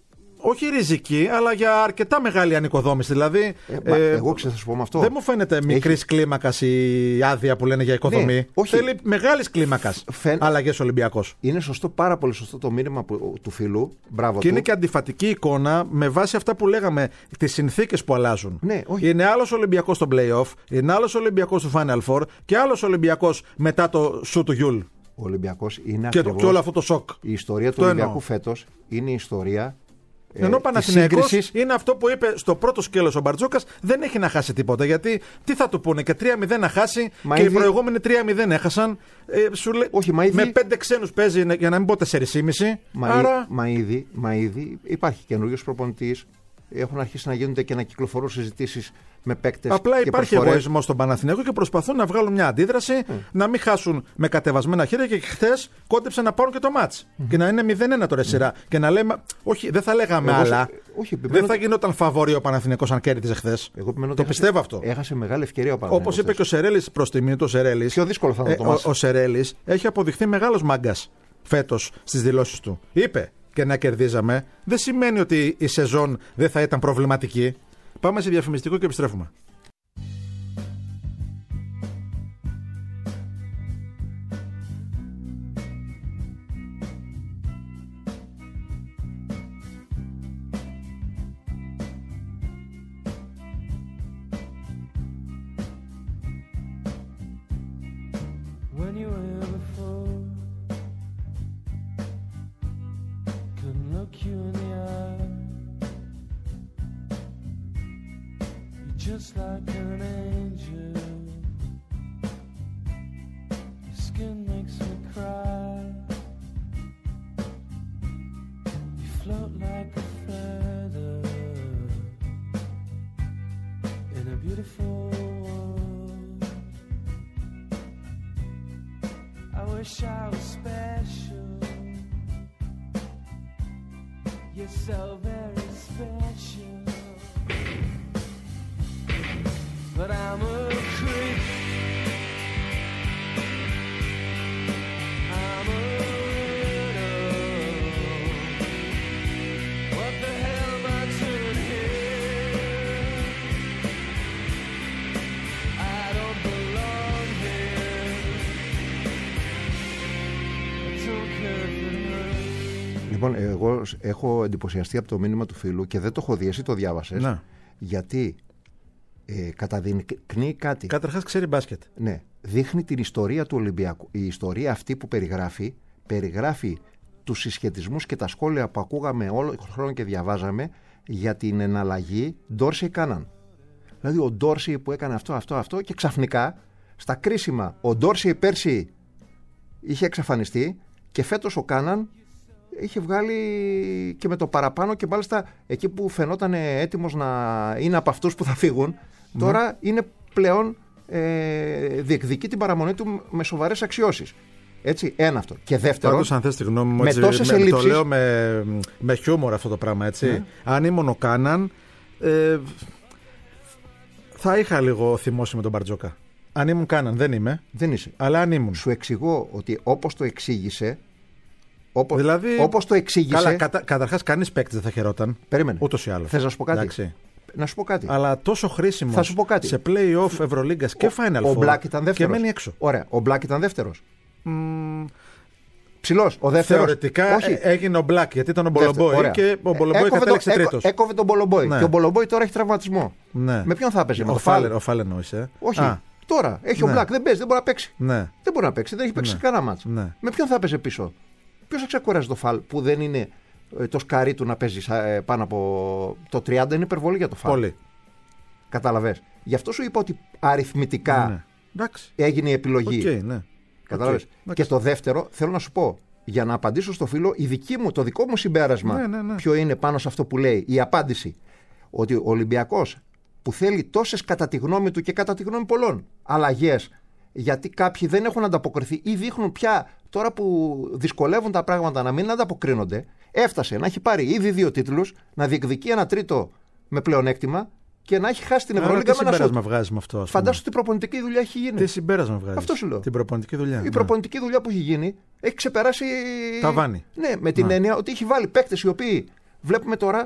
B: Όχι ριζική, αλλά για αρκετά μεγάλη ανοικοδόμηση. Δηλαδή,
C: ε, μα, ε, εγώ ξέρω, θα σου πω με αυτό.
B: Δεν μου φαίνεται μικρής Έχει... κλίμακας η άδεια που λένε για οικοδομή. Ναι, όχι. Θέλει μεγάλης κλίμακας Φαίν... αλλαγές Ολυμπιακός.
C: Είναι σωστό, πάρα πολύ σωστό το μήνυμα που, του φίλου. Μπράβο
B: και
C: του.
B: είναι και αντιφατική εικόνα με βάση αυτά που λέγαμε, τις συνθήκες που αλλάζουν.
C: Ναι, όχι.
B: Είναι άλλος Ολυμπιακός στο play-off, είναι άλλος Ολυμπιακός στο Final Four και άλλος Ολυμπιακός μετά το σου του Γιούλ.
C: Ο Ολυμπιακός είναι
B: και,
C: ακριβώς...
B: και όλο αυτό το σοκ.
C: Η ιστορία του το Ολυμπιακού φέτος είναι η ιστορία.
B: Ενώ ο Παναθηναϊκός είναι αυτό που είπε στο πρώτο σκέλος ο Μπαρτζόκας, δεν έχει να χάσει τίποτα. Γιατί τι θα του πούνε, και τρία μηδέν να χάσει, μα και ήδη... οι προηγούμενοι τρία μηδέν έχασαν. Ε, σου λέ...
C: Όχι, μα ήδη...
B: Με πέντε ξένους παίζει, για να μην πω τέσσερα και μισό.
C: Μα,
B: Άρα...
C: μα, ήδη, μα ήδη υπάρχει καινούριος προπονητής. έχουν αρχίσει να γίνονται και να κυκλοφορούν συζητήσεις με παίκτες.
B: Απλά
C: και
B: υπάρχει
C: προσφορές.
B: εγωισμός στον Παναθηναϊκό και προσπαθούν να βγάλουν μια αντίδραση, mm. να μην χάσουν με κατεβασμένα χέρια και χθες κόντεψαν να πάρουν και το μάτς. Mm. Και να είναι μηδέν ένα τώρα σειρά. Mm. Και να λέμε, όχι, δεν θα λέγαμε
C: εγώ,
B: άλλα.
C: Όχι,
B: δεν θα γινόταν φαβορί ο Παναθηναϊκός αν κέρδιζε χθες. Το πιστεύω αυτό.
C: Έχασε μεγάλη ευκαιρία ο Παναθηναϊκός.
B: Όπως είπε και ο Σερέλης προς τιμή του, Σερέλης.
C: Πιο δύσκολο θα είναι το μάτς.
B: Ο Σερέλης έχει αποδειχθεί μεγάλος μάγκας φέτος στις δηλώσεις του. Είπε και να κερδίζαμε, δεν σημαίνει ότι η σεζόν δεν θα ήταν προβληματική. Πάμε σε διαφημιστικό και επιστρέφουμε.
E: Just like an angel, your skin makes me cry. You float like a feather in a beautiful world. I wish I was special. You're so very special. But I'm a creep. I'm a widow. What the hell am I doing here? I don't belong here. I don't care for her.
C: Λοιπόν, εγώ έχω εντυπωσιαστεί από το μήνυμα του φίλου και δεν το έχω δει, εσύ το διάβασες.
B: Να.
C: Γιατί Ε, καταδεικνύει κάτι.
B: Καταρχάς ξέρει μπάσκετ.
C: Ναι. Δείχνει την ιστορία του Ολυμπιακού. Η ιστορία αυτή που περιγράφει, περιγράφει τους συσχετισμούς και τα σχόλια που ακούγαμε όλο τον χρόνο και διαβάζαμε για την εναλλαγή Ντόρσεϊ Κάναν. Δηλαδή ο Ντόρσεϊ που έκανε αυτό, αυτό, αυτό και ξαφνικά στα κρίσιμα ο Ντόρσεϊ πέρσι είχε εξαφανιστεί και φέτος ο Κάναν είχε βγάλει και με το παραπάνω και μάλιστα εκεί που φαινόταν έτοιμος να είναι από αυτούς που θα φύγουν, τώρα mm. είναι πλέον ε, διεκδικεί την παραμονή του με σοβαρές αξιώσεις. Έτσι, ένα αυτό. Και δεύτερον,
B: πάντως, αν θες τη γνώμη μου,
C: με
B: έτσι,
C: τόσες
B: με,
C: ελλείψεις,
B: το λέω με, με χιούμορ αυτό το πράγμα, έτσι. Mm. Αν ήμουν ο Κάναν, ε, θα είχα λίγο θυμώσει με τον Μπαρτζόκα. Αν ήμουν Κάναν, δεν είμαι.
C: Δεν είσαι.
B: Αλλά αν ήμουν.
C: Σου εξηγώ ότι όπως το εξήγησε, όπως,
B: δηλαδή,
C: όπως το εξήγησε.
B: Καλά, κατα, καταρχάς κανείς παίκτης δεν θα χαιρόταν.
C: Περίμενε.
B: Ούτως ή άλλως.
C: Θες να σου πω κάτι.
B: Εντάξει.
C: Να σου πω κάτι.
B: Αλλά τόσο χρήσιμο
C: θα σου πω κάτι.
B: σε play-off Ευρωλίγκας και Final Four.
C: Ο Μπλακ ήταν δεύτερος.
B: Και μένει έξω.
C: Ωραία. Ο Μπλακ ήταν δεύτερος.
B: Mm,
C: Ψηλός. Ο δεύτερος.
B: Θεωρητικά
C: όχι.
B: έγινε ο Μπλακ γιατί ήταν ο Μπολομπόι και ο Μπολομπόι κατέληξε
C: το,
B: τρίτος.
C: Έκοβε τον Μπολομπόι.
B: Ναι.
C: Και ο Μπολομπόι τώρα έχει τραυματισμό.
B: Ναι.
C: Με ποιον θα έπαιζε, με
B: ο
C: το
B: Φάλερ? Ο Φάλερ εννοείσαι.
C: Όχι.
B: Α.
C: Τώρα έχει
B: ναι.
C: ο Μπλακ. Δεν παίζει, δεν μπορεί να παίξει.
B: Ναι.
C: Δεν μπορεί να παίξει. Δεν έχει παίξει
B: ναι.
C: κανένα μάτσο.
B: Ναι.
C: Με ποιον θα έπαιζε πίσω? Ποιος θα ξεκουράζει το Φάλ που δεν είναι το σκαρί του να παίζει πάνω από το τριάντα? Είναι υπερβολή για το Φάλ.
B: Πολύ.
C: Κατάλαβες. Γι' αυτό σου είπα ότι αριθμητικά
B: ναι.
C: έγινε η επιλογή.
B: Okay, ναι.
C: Κατάλαβες.
B: Okay.
C: Και το δεύτερο, θέλω να σου πω, για να απαντήσω στο φίλο, η δική μου, το δικό μου συμπέρασμα,
B: ναι, ναι, ναι.
C: ποιο είναι πάνω σε αυτό που λέει, η απάντηση, ότι ο Ολυμπιακός που θέλει τόσες κατά τη γνώμη του και κατά τη γνώμη πολλών αλλαγές, γιατί κάποιοι δεν έχουν ανταποκριθεί ή δείχνουν πια τώρα που δυσκολεύουν τα πράγματα να μην ανταποκρίνονται, έφτασε να έχει πάρει ήδη δύο τίτλους, να διεκδικεί ένα τρίτο με πλεονέκτημα και να έχει χάσει την Ευρωλίγκα με ένα σούτ.
B: Τι συμπέρασμα βγάζει με αυτό?
C: Φαντάσου τι προπονητική δουλειά έχει γίνει.
B: Τι συμπέρασμα βγάζει?
C: Αυτό σου λέω.
B: Την προπονητική δουλειά.
C: Η
B: ναι.
C: προπονητική δουλειά που έχει γίνει έχει ξεπεράσει.
B: Τα βάνη.
C: Ναι, με την
B: ναι.
C: έννοια ότι έχει βάλει παίκτες οι οποίοι βλέπουμε τώρα.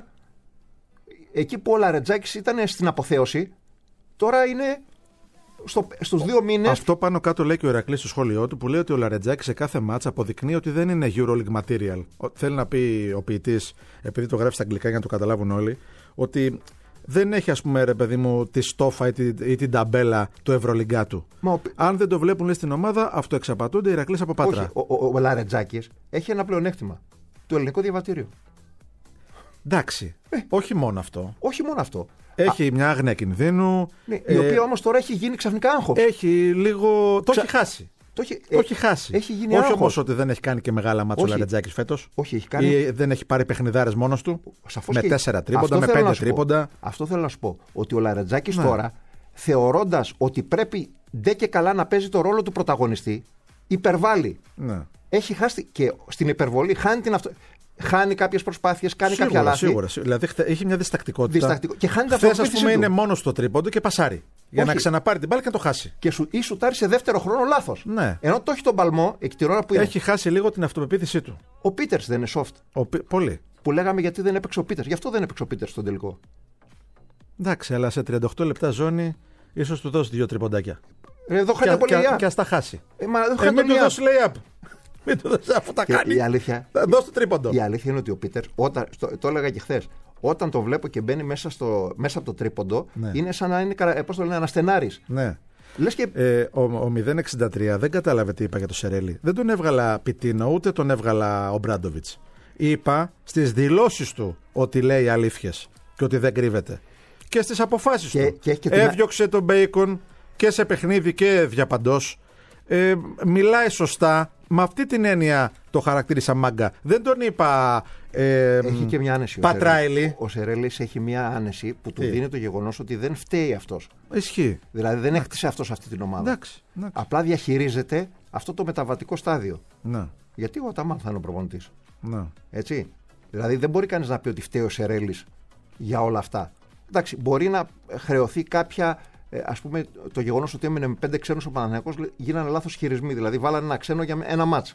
C: Εκεί που ο Λαρετζάκης ήταν στην αποθέωση, τώρα είναι στο, στους δύο μήνες.
B: Αυτό πάνω κάτω λέει και ο Ηρακλής στο σχόλιο του, που λέει ότι ο Λαρετζάκης σε κάθε μάτσα αποδεικνύει ότι δεν είναι EuroLeague material. Θέλει να πει ο ποιητής, επειδή το γράφει στα αγγλικά για να το καταλάβουν όλοι, ότι δεν έχει, ας πούμε, ρε παιδί μου, τη στόφα ή, τη, ή την ταμπέλα του Ευρωλιγκά του.
C: Ο...
B: Αν δεν το βλέπουν, λέει, στην ομάδα, αυτοεξαπατούνται. Ηρακλής από Πάτρα.
C: Όχι, ο, ο, ο Λαρετζάκης έχει ένα πλεονέκτημα. Το ελληνικό διαβατήριο.
B: Εντάξει. Ε. Όχι μόνο αυτό.
C: Όχι μόνο αυτό.
B: Έχει Α, μια άγνοια κινδύνου.
C: Ναι, η ε, οποία όμως τώρα έχει γίνει ξαφνικά άγχος.
B: Έχει λίγο. Το Ξα... έχει χάσει.
C: Το έχει,
B: το έχει χάσει.
C: Έχει γίνει
B: όχι
C: άγχος.
B: όμως ότι δεν έχει κάνει και μεγάλα μάτσα ο Λαρετζάκης φέτος.
C: Όχι, έχει κάνει.
B: Ή δεν έχει πάρει παιχνιδάρες μόνος του.
C: Σαφώς
B: με
C: και...
B: τέσσερα τρίποντα, με πέντε τρίποντα.
C: Αυτό θέλω να σου πω. Ότι ο Λαρετζάκης
B: ναι.
C: τώρα, θεωρώντας ότι πρέπει ντε και καλά να παίζει το ρόλο του πρωταγωνιστή, υπερβάλλει.
B: Ναι.
C: Έχει χάσει και στην υπερβολή χάνει την αυτο... Χάνει κάποιες προσπάθειες, κάνει
B: σίγουρα,
C: κάποια λάθη.
B: Σίγουρα, σίγουρα. Δηλαδή έχει μια διστακτικότητα.
C: Διστακτικο... Και χάνει τα
B: Χθες, ας πούμε, είναι μόνο στο τρίποντο και πασάρει. Για
C: όχι.
B: να ξαναπάρει την μπάλα και να το χάσει.
C: Και σου, ή σουτάρει σε δεύτερο χρόνο λάθος.
B: Ναι.
C: Ενώ το έχει τον παλμό, εκεί την ώρα που είναι.
B: Έχει χάσει λίγο την αυτοπεποίθησή του.
C: Ο Πίτερς δεν είναι soft.
B: Ο, πολύ.
C: Που λέγαμε γιατί δεν έπαιξε ο Πίτερς. Γι' αυτό δεν έπαιξε ο Πίτερς στον τελικό.
B: Εντάξει, αλλά σε τριάντα οκτώ λεπτά ζώνη ίσως του δώσει δύο τριποντάκια.
C: Εδώ χάνει πολύ
B: και, και ας τα χάσει.
C: Ε, μα,
B: ε, μην του δώσει lay-up. Μην του δώσει αφού τα
C: και
B: κάνει.
C: Η αλήθεια,
B: δώσει το τρίποντο.
C: Η αλήθεια είναι ότι ο Πίτερς, όταν, το, το έλεγα και χθες, όταν το βλέπω και μπαίνει μέσα, στο, μέσα από το τρίποντο, ναι. είναι σαν να είναι, πώς το λένε, αναστενάρης.
B: Ναι.
C: Λες και...
B: ε, ο, ο μηδέν εξήντα τρία δεν κατάλαβε τι είπα για το Σερέλι. Δεν τον έβγαλα Πιτίνο, ούτε τον έβγαλα ο Μπράντοβιτς. Είπα στις δηλώσεις του ότι λέει αλήθειες και ότι δεν κρύβεται. Και στις αποφάσεις
C: και,
B: του.
C: Και, και
B: Έδιωξε την... τον Μπέικον και σε παιχνίδι και διαπαντός. Ε, μιλάει σωστά. Με αυτή την έννοια το χαρακτήρισα μάγκα. Δεν τον είπα ε,
C: έχει και μια άνεση
B: πατράιλι.
C: Ο Σερέλης έχει μια άνεση που του
B: Τι?
C: δίνει το γεγονός ότι δεν φταίει αυτός.
B: Ισχύει.
C: Δηλαδή δεν έκτισε αυτός αυτή την ομάδα.
B: Εντάξει, εντάξει.
C: Απλά διαχειρίζεται αυτό το μεταβατικό στάδιο.
B: Να.
C: Γιατί ο Αταμάν θα είναι ο προπονητής.
B: Να.
C: Έτσι. Δηλαδή δεν μπορεί κανείς να πει ότι φταίει ο Σερέλης για όλα αυτά. Εντάξει, μπορεί να χρεωθεί κάποια. Ε, ας πούμε, το γεγονός ότι έμεινε με πέντε ξένους ο Παναθηναϊκός, γίνανε λάθος χειρισμοί. Δηλαδή, βάλανε ένα ξένο για ένα μάτς.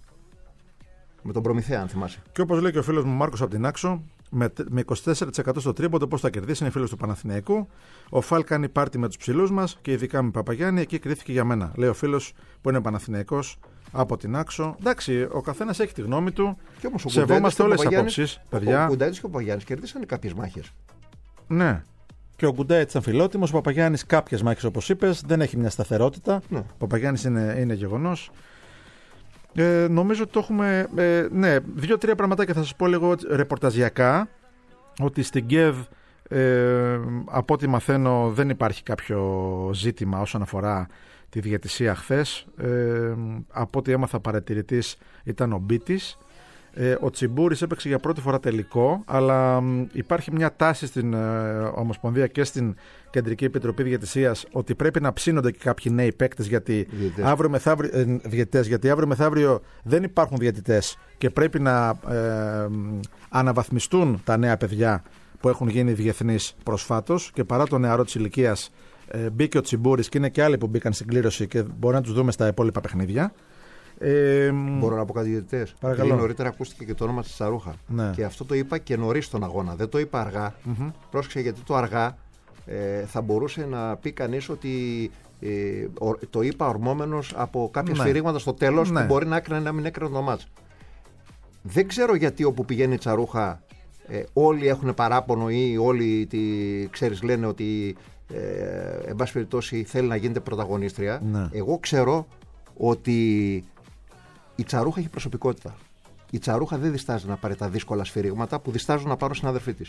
C: Με τον Προμηθέα, αν θυμάσαι.
B: Και όπως λέει και ο φίλος μου Μάρκος από την Άξο, με, με είκοσι τέσσερα τοις εκατό στο τρίποντο, πώς θα κερδίσει, είναι φίλος του Παναθηναϊκού. Ο Φαλ κάνει πάρτι με τους ψηλούς μας και ειδικά με Παπαγιάννη, εκεί κρίθηκε για μένα. Λέει ο φίλος που είναι Παναθηναϊκός από την Άξο. Εντάξει, ο καθένας έχει τη γνώμη του.
C: Και όμως ο
B: σεβόμαστε όλες τις απόψεις.
C: Ο Κουντάιτης και ο Παπαγιάννης κερδίσανε κάποιες μάχες.
B: Ναι. Και ο Γκουντάιτς ήταν φιλότιμος. Ο Παπαγιάννης κάποιες μάχες, όπως είπες, δεν έχει μια σταθερότητα. Ναι. Ο Παπαγιάννης είναι, είναι γεγονός. Ε, νομίζω ότι το έχουμε. Ε, ναι, δύο-τρία πραγματάκια θα σας πω λίγο ρεπορταζιακά. Ότι στην ΚΕΒ, ε, από ό,τι μαθαίνω, δεν υπάρχει κάποιο ζήτημα όσον αφορά τη διαιτησία χθες. Ε, από ό,τι έμαθα, παρατηρητής ήταν ο Μπίτης. Ε, ο Τσιμπούρης έπαιξε για πρώτη φορά τελικό, αλλά μ, υπάρχει μια τάση στην ε, Ομοσπονδία και στην Κεντρική Επιτροπή Διαιτησίας ότι πρέπει να ψήνονται και κάποιοι νέοι παίκτες, γιατί αύριο μεθαύριο, ε, διαιτητές, γιατί αύριο μεθαύριο δεν υπάρχουν διαιτητές και πρέπει να ε, αναβαθμιστούν τα νέα παιδιά που έχουν γίνει διεθνείς προσφάτως, και παρά το νεαρό της ηλικίας ε, μπήκε ο Τσιμπούρης και είναι και άλλοι που μπήκαν στην κλήρωση και μπορεί να τους δούμε στα υπόλοιπα παιχνίδια. Ε,
C: Μπορώ να πω κάτι διαιτητές.
B: Παρακαλώ.
C: Γιατί νωρίτερα ακούστηκε και το όνομα της Τσαρούχα.
B: Ναι.
C: Και αυτό το είπα και νωρίς στον αγώνα. Δεν το είπα αργά. Mm-hmm. Πρόσεξε, γιατί το αργά ε, θα μπορούσε να πει κανείς ότι ε, ο, το είπα ορμόμενος από κάποια ναι. σφυρίγματα στο τέλος, ναι. που μπορεί να έκρινε να μην έκρινε το μάτς. Δεν ξέρω γιατί όπου πηγαίνει η Τσαρούχα ε, όλοι έχουν παράπονο ή όλοι τη, ξέρεις, λένε ότι ε, εν πάση περιπτώσει θέλει να γίνεται πρωταγωνίστρια.
B: Ναι.
C: Εγώ ξέρω ότι η Τσαρούχα έχει προσωπικότητα. Η Τσαρούχα δεν διστάζει να πάρει τα δύσκολα σφυρίγματα που διστάζουν να πάρουν συνάδελφοί της.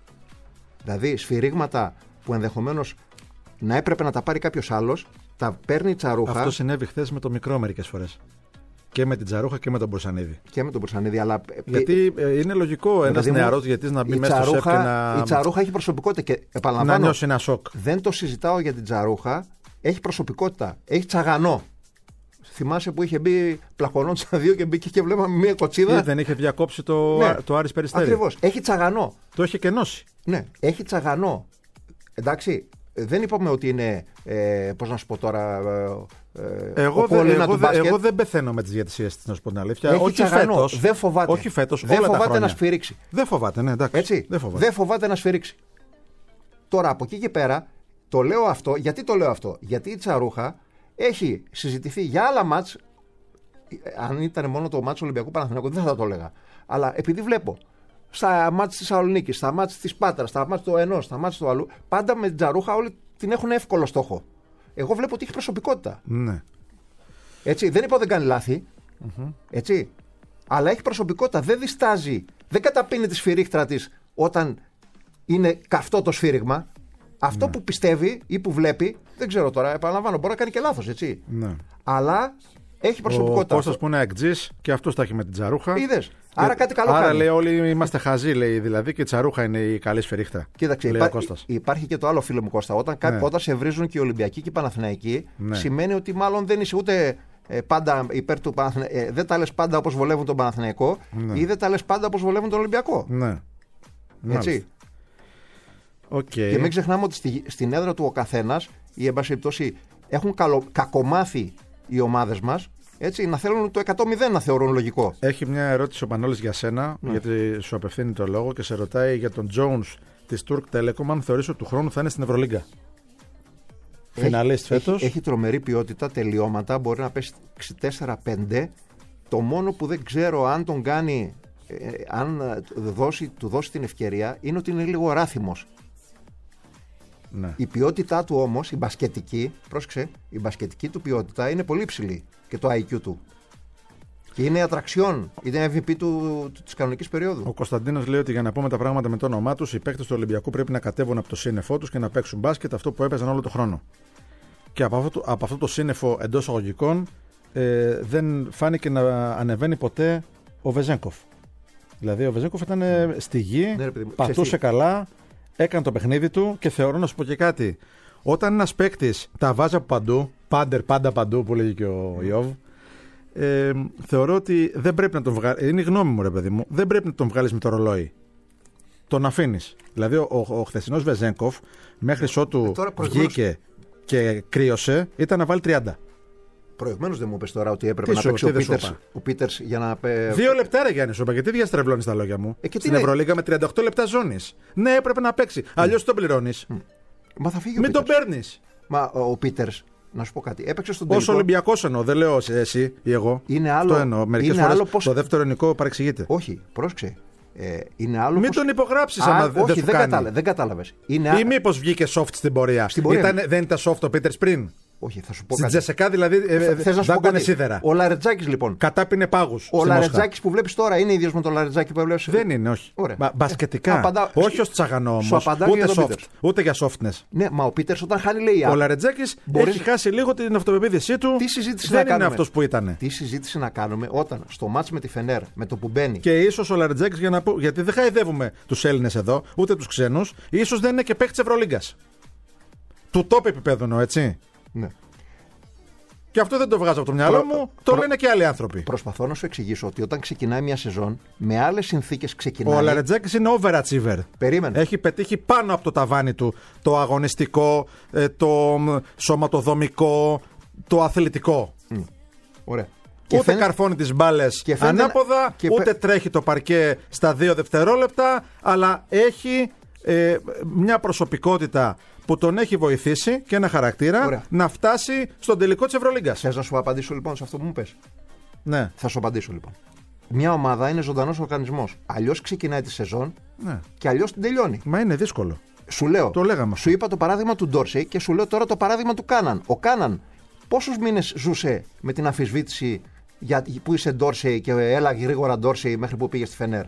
C: Δηλαδή σφυρίγματα που ενδεχομένως να έπρεπε να τα πάρει κάποιος άλλος, τα παίρνει η Τσαρούχα.
B: Αυτό συνέβη χθες με το μικρό μερικές φορές. Και με την Τσαρούχα και με τον Μπουρσανίδη.
C: Και με τον Μπουρσανίδη, αλλά.
B: Γιατί ε, είναι λογικό ένας νεαρός διαιτητής να μπει μέσα στο σεφ και να.
C: Η Τσαρούχα έχει προσωπικότητα και επαναλαμβάνω.
B: Να νιώσει ένα σοκ.
C: Δεν το συζητάω για την Τσαρούχα. Έχει προσωπικότητα. Έχει τσαγανό. Θυμάσαι που είχε μπει πλακωνόντουσαν δύο και μπήκε και βλέπαμε μία κοτσίδα.
B: Ή δεν είχε διακόψει το,
C: ναι.
B: το Άρης Περιστέρι.
C: Ακριβώς. Έχει τσαγανό.
B: Το είχε κενώσει.
C: Ναι, έχει τσαγανό. Εντάξει. Δεν είπαμε ότι είναι. Ε, πώς να σου πω τώρα. Ε,
B: εγώ, δε, εγώ, δε, εγώ δεν πεθαίνω με τις διαιτησίες της, να σου πω την αλήθεια.
C: Έχει
B: όχι
C: τσαγανό.
B: φέτος.
C: Δεν φοβάται.
B: Όχι φέτος.
C: Δεν
B: όλα
C: φοβάται
B: τα χρόνια.
C: να σφυρίξει.
B: Δεν φοβάται, ναι, εντάξει.
C: Έτσι.
B: Δεν φοβάται.
C: Δεν φοβάται να σφυρίξει. Τώρα από εκεί και πέρα το λέω αυτό. Γιατί το λέω αυτό? Γιατί η Τσαρούχα έχει συζητηθεί για άλλα μάτς. Αν ήταν μόνο το μάτς Ολυμπιακού Παναθηναϊκού δεν θα το έλεγα. Αλλά επειδή βλέπω στα μάτς της Θεσσαλονίκης, στα μάτς της Πάτρας, στα μάτς του ενός, στα μάτς του αλλού, πάντα με την Τσαρούχα όλοι την έχουν εύκολο στόχο. Εγώ βλέπω ότι έχει προσωπικότητα.
B: Ναι.
C: Έτσι, δεν είπα ότι δεν κάνει λάθη. Mm-hmm. Έτσι. Αλλά έχει προσωπικότητα. Δεν διστάζει. Δεν καταπίνει τη σφυρίχτρα της όταν είναι καυτό το σφύριγμα. Αυτό ναι. που πιστεύει ή που βλέπει, δεν ξέρω τώρα, επαναλαμβάνω, μπορεί να κάνει και λάθος, έτσι.
B: Ναι.
C: Αλλά Έχει προσωπικότητα.
B: Ο Κώστας που είναι αεκτζής και αυτός τα έχει με την Τσαρούχα.
C: Είδες. Άρα κάτι καλό
B: Άρα
C: κάνει.
B: λέει όλοι είμαστε χαζοί, λέει δηλαδή, και η Τσαρούχα είναι η καλή σφυρίχτα.
C: Κοίταξε,
B: λέει
C: υπά...
B: ο Κώστας.
C: υπάρχει και το άλλο, φίλο μου Κώστα. Όταν,
B: Ναι.
C: όταν σε βρίζουν και οι Ολυμπιακοί και οι Παναθηναϊκοί,
B: Ναι.
C: σημαίνει ότι μάλλον δεν είσαι ούτε ε, πάντα υπέρ του Παναθηναϊκού. Ε, δεν τα λες πάντα όπως βολεύουν τον Παναθηναϊκό
B: Ναι.
C: ή δεν τα λες πάντα όπως βολεύουν τον Ολυμπιακό.
B: Ναι.
C: Έτσι.
B: Okay.
C: Και μην ξεχνάμε ότι στη, στην έδρα του ο καθένας, ή εν πάση περιπτώσει, έχουν καλο, κακομάθει οι ομάδες μας. Έτσι, να θέλουν το εκατό μηδέν να θεωρούν λογικό.
B: Έχει μια ερώτηση ο Πανόλης για σένα,
C: Ναι.
B: γιατί σου απευθύνει το λόγο και σε ρωτάει για τον Jones της Turk Telecom, αν θεωρείς ότι του χρόνου θα είναι στην Ευρωλίγκα. Φιναλίστ φέτος.
C: Έχει, έχει τρομερή ποιότητα, τελειώματα, μπορεί να πέσει τέσσερα πέντε. Το μόνο που δεν ξέρω αν τον κάνει, ε, αν ε, δώσει, του δώσει την ευκαιρία, είναι ότι είναι λίγο ράθιμος.
B: Ναι.
C: Η ποιότητά του όμως, η μπασκετική, πρόσεξε, η μπασκετική του ποιότητα είναι πολύ ψηλή και το άι κιου του. Και είναι ατραξιόν, είναι εμ βι πι του, του, της κανονικής περίοδου.
B: Ο Κωνσταντίνος λέει ότι για να πούμε τα πράγματα με το όνομά τους, οι παίκτες του Ολυμπιακού πρέπει να κατέβουν από το σύννεφό τους και να παίξουν μπάσκετ, αυτό που έπαιζαν όλο τον χρόνο. Και από αυτό, από αυτό το σύννεφο εντός αγωγικών ε, δεν φάνηκε να ανεβαίνει ποτέ ο Βεζένκοφ. Δηλαδή ο Βεζένκοφ ήταν ε, στη γη,
C: Ναι, ρε παιδί μου.
B: πατούσε
C: Ξέρεις τι?
B: καλά, έκανε το παιχνίδι του και θεωρώ να σου πω και κάτι. Όταν ένας παίκτης τα βάζει από παντού, πάντερ πάντα παντού που λέγει και ο Ιώβ, ε, θεωρώ ότι δεν πρέπει να τον βγάλει. Είναι η γνώμη μου, ρε παιδί μου. Δεν πρέπει να τον βγάλεις με το ρολόι. Τον αφήνεις. Δηλαδή, ο, ο, ο χθεσινός Βεζένκοφ, μέχρι ότου
C: Ε, τώρα προηγουμένως-
B: βγήκε και κρύωσε, ήταν να βάλει τριάντα.
C: Προηγουμένως δεν μου είπες τώρα ότι έπρεπε
B: Τι
C: να
B: σου,
C: παίξει
B: τι
C: ο
B: δεν σου
C: Πίτερς,
B: είπα?
C: ο Πίτερς για να. πε-
B: Δύο λεπτά, ρε Γιάννη, σου είπα, γιατί διαστρεβλώνεις τα λόγια μου.
C: Ε, και τι
B: Στην
C: λέει?
B: Ευρωλίγα με τριάντα οκτώ λεπτά ζώνης. Ναι, έπρεπε να παίξει. Αλλιώς τον πληρώνεις.
C: Μα θα φύγει ο
B: Μην τον
C: Πίτερς.
B: παίρνεις.
C: Μα ο, ο Πίτερς, να σου πω κάτι, έπαιξε στον
B: Ως
C: τελικό.
B: Ολυμπιακός εννοώ, δεν λέω εσύ ή εγώ.
C: Είναι άλλο-
B: Το εννοώ. Μερικές
C: είναι
B: φορές
C: άλλο πώς-
B: το δεύτερο ενικό παρεξηγείται.
C: Όχι, πρόσεξε. Ε, είναι άλλο
B: Μην
C: πως-
B: τον υπογράψεις
C: Α,
B: άμα δεν
C: όχι,
B: σου
C: δεν,
B: κάνει.
C: κατάλα, δεν κατάλαβες. Είναι α-
B: Ή μήπως βγήκε soft στην πορεία.
C: Στην πορεία.
B: Ήταν, δεν ήταν soft ο Πίτερς πριν.
C: Όχι, θα σου πω
B: Στην
C: κάτι.
B: Τζεσεκά δηλαδή ε, ε,
C: Θες να σου πω
B: δάγκωνε
C: κάτι?
B: σίδερα.
C: Ο Λαρετζάκης λοιπόν.
B: Κατάπινε πάγους.
C: Ο
B: στη Μόσχα.
C: Λαρετζάκης που βλέπεις τώρα είναι ίδιος με τον Λαρετζάκη που έβλεπες.
B: Δεν είναι, όχι.
C: Ωραία.
B: Μπα, μπασκετικά.
C: Απαντά-
B: Όχι ως τσαγανό
C: Σου
B: όμως.
C: απαντάω
B: Ούτε
C: για τον
B: soft.
C: Πίτερς.
B: Ούτε για softness.
C: Ναι, μα ο Πίτερς όταν χάνει λέει.
B: Ο Λαρετζάκης
C: Μπορείς-
B: έχει χάσει λίγο την αυτοπεποίθησή του.
C: Τι συζήτηση
B: δεν
C: να
B: είναι
C: κάνουμε?
B: αυτός που ήταν.
C: Τι συζήτηση να κάνουμε όταν στο μάτς με τη Φενέρ, με το που μπαίνει.
B: Και ίσως ο Λαρετζάκης, για να πω, γιατί δεν χαϊδεύουμε τους Έλληνες εδώ, ούτε τους ξένους, ίσως δεν είναι και παίκτης Ευρωλίγκας. Του τόπου επίπεδου εννοώ, έτσι.
C: Ναι.
B: Και αυτό δεν το βγάζω από το μυαλό
C: Προ-
B: μου, το
C: προ-
B: λένε και άλλοι άνθρωποι.
C: Προσπαθώ να σου εξηγήσω ότι όταν ξεκινάει μια σεζόν, με άλλες συνθήκες ξεκινάει.
B: Ο Λαρετζάκης είναι overachiever.
C: Περίμενε.
B: Έχει πετύχει πάνω από το ταβάνι του το αγωνιστικό, ε, το μ, σωματοδομικό, το αθλητικό.
C: Ωραία.
B: Ούτε
C: φαίνεται-
B: καρφώνει τις μπάλες
C: και φαίνεται-
B: ανάποδα,
C: και φαι-
B: ούτε τρέχει το παρκέ στα δύο δευτερόλεπτα, αλλά έχει ε, μια προσωπικότητα που τον έχει βοηθήσει και ένα χαρακτήρα
C: Ωραία.
B: να φτάσει στον τελικό της Ευρωλίγκας.
C: Θες να σου απαντήσω λοιπόν σε αυτό που μου πες?
B: Ναι,
C: Θα σου απαντήσω λοιπόν. Μια ομάδα είναι ζωντανός οργανισμός. Αλλιώς ξεκινάει τη σεζόν
B: ναι.
C: και αλλιώς την τελειώνει.
B: Μα είναι δύσκολο.
C: Σου λέω.
B: Το λέγαμε.
C: Σου είπα το παράδειγμα του Ντόρσεϊ και σου λέω τώρα το παράδειγμα του Κάναν. Ο Κάναν πόσους μήνες ζούσε με την αμφισβήτηση για που είσαι Ντόρσεϊ και έλα γρήγορα Ντόρσεϊ μέχρι που πήγε στη Φενέρ.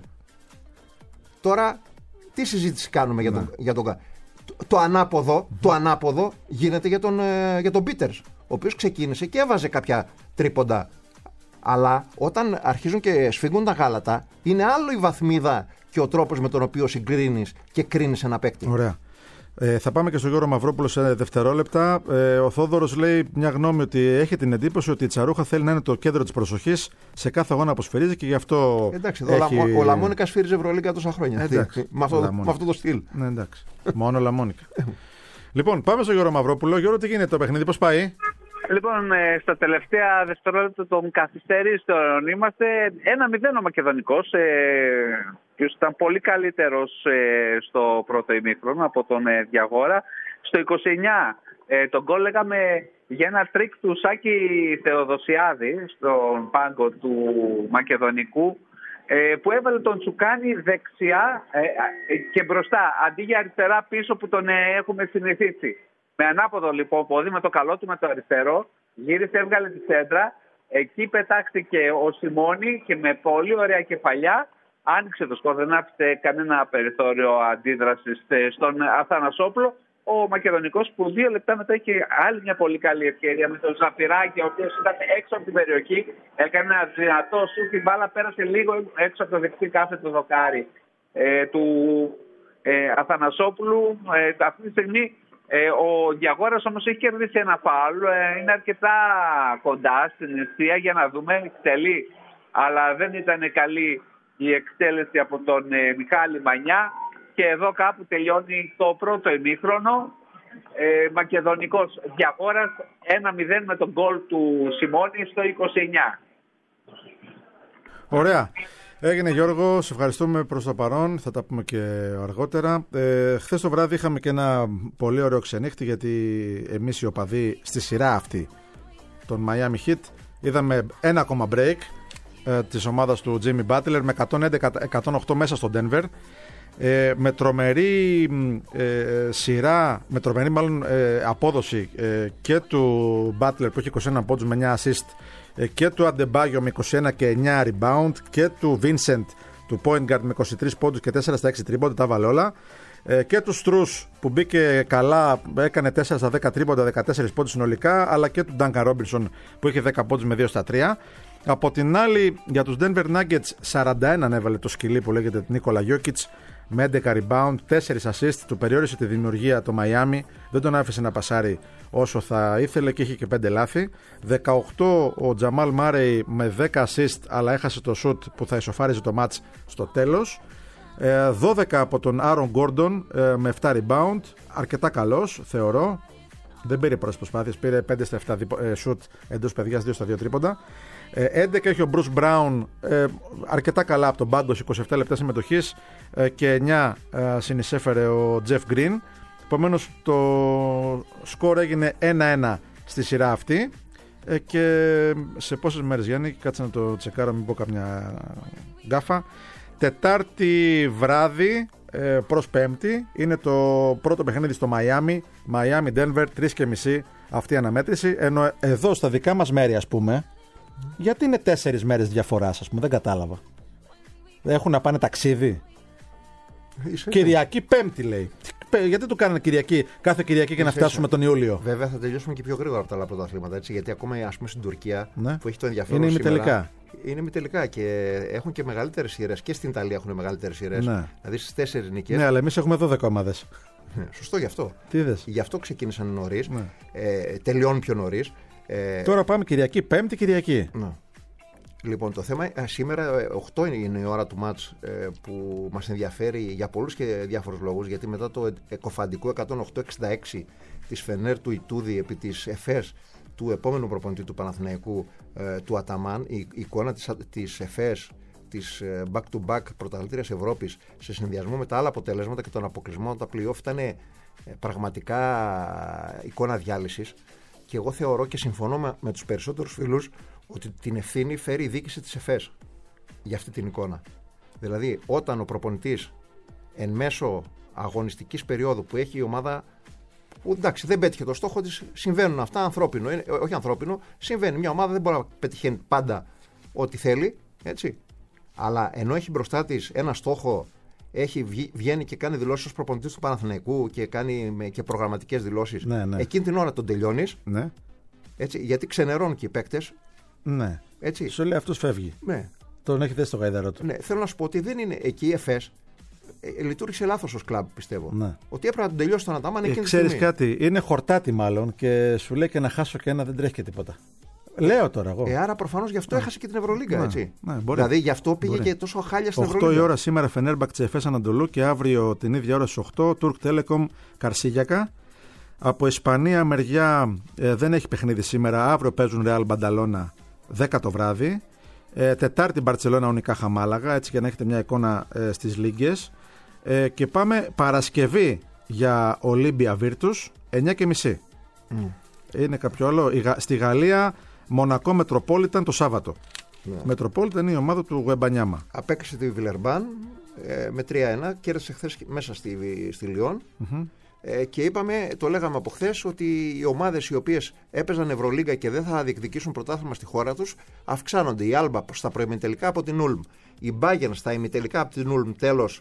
C: Τώρα τι συζήτηση κάνουμε για τον, για τον Κάναν? Το, το ανάποδο, το ανάποδο γίνεται για τον, ε, για τον Πίτερς, ο οποίος ξεκίνησε και έβαζε κάποια τρίποντα. Αλλά όταν αρχίζουν και σφίγγουν τα γάλατα, είναι άλλο η βαθμίδα και ο τρόπος με τον οποίο συγκρίνεις και κρίνεις ένα παίκτη.
B: Ωραία. Ε, θα πάμε και στον Γιώργο Μαυρόπουλο σε δευτερόλεπτα. Ε, ο Θόδωρος λέει μια γνώμη ότι έχει την εντύπωση ότι η Τσαρούχα θέλει να είναι το κέντρο της προσοχής σε κάθε αγώνα που σφυρίζει και γι' αυτό.
C: Εντάξει, εδώ
B: έχει...
C: ο, ο Λαμόνικα σφύριζε Ευρωλίγκα τόσα χρόνια.
B: Εντάξει,
C: με, αυτό,
B: Λαμόνικα.
C: με αυτό το στυλ.
B: Ναι, εντάξει. Μόνο Λαμόνικα. Λοιπόν, πάμε στον Γιώργο Μαυρόπουλο. Γιώργο, τι γίνεται το παιχνίδι, πώς πάει?
D: Λοιπόν, ε, στα τελευταία δευτερόλεπτα των καθυστέρησεων είμαστε ένα μηδέν ο Μακεδονικός, ε, ποιος ήταν πολύ καλύτερος ε, στο πρώτο ημίχρονο από τον ε, Διαγόρα. Στο είκοσι εννιά ε, τον γκολ λέγαμε για ένα τρίκ του Σάκη Θεοδοσιάδη στον πάγκο του Μακεδονικού, ε, που έβαλε τον Τσουκάνη δεξιά ε, ε, και μπροστά, αντί για αριστερά πίσω που τον ε, έχουμε συνηθίσει. Με ανάποδο λοιπόν πόδι, με το καλό του με το αριστερό, γύρισε, έβγαλε τη σέντρα. Εκεί πετάχτηκε ο Σιμώνη και με πολύ ωραία κεφαλιά άνοιξε το σκορ. Δεν άφησε κανένα περιθώριο αντίδρασης στον Αθανασόπουλο ο Μακεδονικός που δύο λεπτά μετά είχε άλλη μια πολύ καλή ευκαιρία με τον Ζαφυράκη, ο οποίος ήταν έξω από την περιοχή, έκανε ένα δυνατό σου, την μπάλα πέρασε λίγο έξω από το δεξί κάθετο δοκάρι ε, του ε, Αθανασόπουλου. Ε, αυτή τη στιγμή ε, ο Διαγόρας όμως έχει κερδίσει ένα φάουλ, ε, είναι αρκετά κοντά στην ευθεία για να δούμε, εκτελεί, αλλά δεν ήταν καλή η εκτέλεση από τον ε, Μιχάλη Μανιά. Και εδώ κάπου τελειώνει το πρώτο ημίχρονο. Ε, Μακεδονικός Διαγόρας ένα μηδέν με τον γκολ του Σιμώνη στο είκοσι εννιά.
B: Ωραία. Έγινε, Γιώργο, σε ευχαριστούμε προς το παρόν, θα τα πούμε και αργότερα. Ε, χθες το βράδυ είχαμε και ένα πολύ ωραίο ξενύχτη, γιατί εμείς οι οπαδοί στη σειρά αυτή των Miami Heat είδαμε ένα ακόμα break ε, της ομάδας του Jimmy Butler με εκατόν έντεκα εκατόν οκτώ μέσα στο Denver. Ε, με τρομερή ε, σειρά, με τρομερή μάλλον ε, απόδοση ε, και του Butler που έχει είκοσι ένα πόντους με εννιά assist ε, και του Adebayo με είκοσι ένα και εννιά rebound και του Vincent του point guard με είκοσι τρεις πόντους και τέσσερα στα έξι τρίποντα, τα βάλε όλα, ε, και του Strus που μπήκε καλά, έκανε τέσσερα στα δέκα τρίποντα, δεκατέσσερα πόντους συνολικά, αλλά και του Duncan Robinson που είχε δέκα πόντους με δύο στα τρία. Από την άλλη, για τους Denver Nuggets σαράντα ένα ανέβαλε το σκυλί που λέγεται Νίκολα Γιόκιτς με έντεκα rebound, τέσσερα assist, του περιόρισε τη δημιουργία το Miami, δεν τον άφησε να πασάρει όσο θα ήθελε και είχε και πέντε λάθη. δεκαοκτώ ο Τζαμάλ Μάρεϊ με δέκα assist, αλλά έχασε το shoot που θα ισοφάριζε το match στο τέλος. δώδεκα από τον Άρον Γκόρντον με επτά rebound, αρκετά καλός θεωρώ, δεν πήρε πολλές προσπάθειες, πήρε πέντε στα επτά shoot εντός παιδιάς, δύο στα δύο τρίποντα. έντεκα έχει ο Bruce Brown, ε, αρκετά καλά από τον πάγκο, είκοσι επτά λεπτά συμμετοχής ε, και εννιά ε, συνεισέφερε ο Jeff Green. Επομένως το σκορ έγινε ένα ένα στη σειρά αυτή ε, και σε πόσες μέρες, Γιάννη, κάτσε να το τσεκάρω, μην πω καμιά γκάφα. Τετάρτη βράδυ ε, προς Πέμπτη είναι το πρώτο παιχνίδι στο Miami, Miami Denver, τρεις και μισή αυτή η αναμέτρηση, ενώ εδώ στα δικά μας μέρη, ας πούμε, γιατί είναι τέσσερις μέρες διαφοράς, ας πούμε, δεν κατάλαβα. Έχουν να πάνε ταξίδι. Είσαι Κυριακή Πέμπτη λέει. Γιατί το κάνανε Κυριακή, κάθε Κυριακή και να φτάσουμε τον Ιούλιο.
C: Βέβαια θα τελειώσουμε και πιο γρήγορα από τα άλλα πρωταθλήματα, έτσι, γιατί ακόμα, ας πούμε, στην Τουρκία, ναι, που έχει το ενδιαφέρον
B: είναι
C: σήμερα,
B: ημιτελικά.
C: Είναι ημιτελικά και έχουν και μεγαλύτερες σειρές. Και στην Ιταλία έχουν μεγαλύτερες σειρές. Ναι. Δηλαδή στις τέσσερις νίκες.
B: Ναι, αλλά εμείς έχουμε δώδεκα ομάδες.
C: Σωστό, γι' αυτό.
B: Τι είδες?
C: Γι' αυτό ξεκίνησαν νωρίς. Ναι. Ε, τελειώνουν πιο νωρίς. Ε,
B: Τώρα πάμε Κυριακή, Πέμπτη Κυριακή.
C: Ναι. Λοιπόν, το θέμα σήμερα οκτώ είναι η ώρα του μάτς ε, που μας ενδιαφέρει για πολλούς και διάφορους λόγους, γιατί μετά το εκοφαντικό εκατόν οκτώ εξήντα έξι της Φενέρ του Ιτούδη επί της ΕΦΕΣ, του επόμενου προπονητή του Παναθηναϊκού, ε, του Αταμάν, η, η εικόνα της, της ΕΦΕΣ, της ε, back-to-back πρωταθλήτριας Ευρώπης, σε συνδυασμό με τα άλλα αποτελέσματα και τον αποκλεισμό τα play-off, ήταν ε, πραγματικά εικόνα διάλυσης. Και εγώ θεωρώ και συμφωνώ με, με τους περισσότερους φίλους ότι την ευθύνη φέρει η διοίκηση της ΕΦΕΣ για αυτή την εικόνα. Δηλαδή, όταν ο προπονητής εν μέσω αγωνιστικής περίοδου που έχει η ομάδα, που εντάξει δεν πέτυχε το στόχο της, συμβαίνουν αυτά, ανθρώπινο, είναι, όχι ανθρώπινο, συμβαίνει. Μια ομάδα δεν μπορεί να πετυχαίνει πάντα ό,τι θέλει, έτσι. Αλλά ενώ έχει μπροστά της ένα στόχο, έχει, βγαίνει και κάνει δηλώσεις ως προπονητής του Παναθηναϊκού και κάνει με, και προγραμματικές δηλώσεις, ναι, ναι. Εκείνη την ώρα τον τελειώνεις, ναι. Έτσι, γιατί ξενερώνουν και οι παίκτες.
B: Ναι.
C: Έτσι.
B: Σου λέει αυτός φεύγει.
C: Ναι.
B: Τον έχει δέσει στο γαϊδαρό του.
C: Ναι. Θέλω να σου πω ότι δεν είναι εκεί η ΕΦΕΣ. Ε, λειτουργήσε λάθος ως κλαμπ, πιστεύω. Ναι. Ότι έπρεπε να τον τελειώσει τον Αταμάν εκείνη τη στιγμή.
B: Ξέρεις κάτι, είναι χορτάτη μάλλον και σου λέει και να χάσω και ένα δεν τρέχει και τίποτα. Λέω τώρα εγώ.
C: Ε, άρα προφανώς γι' αυτό ναι. έχασε και την Ευρωλίγκα, ναι. έτσι.
B: Ναι, μπορεί.
C: Δηλαδή γι' αυτό πήγε μπορεί. Και τόσο χάλια στην Ευρωλίγκα.
B: οκτώ η ώρα σήμερα Φενέρμπαχτσε Εφές Ανατολού και αύριο την ίδια ώρα στις οκτώ Τουρκ Τέλεκομ Καρσίγιακα. Από Ισπανία μεριά ε, δεν έχει παιχνίδι σήμερα. Αύριο παίζουν Ρεάλ Μπανταλώνα δέκα το βράδυ. Ε, Τετάρτη Μπαρτσελώνα Ουνικάχα Μάλαγα, έτσι για να έχετε μια εικόνα ε, στις λίγκες. Ε, και πάμε Παρασκευή για Ολύμπια Βίρτους εννιά και μισή. Mm. Είναι κάποιο άλλο. Στη Γαλλία Μονακό Μετροπόλιταν το Σάββατο. Ναι. Μετροπόλιταν είναι η ομάδα του Γουεμπανιάμα.
C: Απέκτησε τη Βιλερμπάν ε, με τρία ένα, κέρδισε χθες μέσα στη, στη Λιόν. Mm-hmm. Ε, και είπαμε, το λέγαμε από χθες, ότι οι ομάδες οι οποίες έπαιζαν Ευρωλίγκα και δεν θα διεκδικήσουν πρωτάθλημα στη χώρα τους αυξάνονται. Η Άλμπα στα προημιτελικά από την Ούλμ, η Μπάγεν στα ημιτελικά από την Ούλμ, τέλος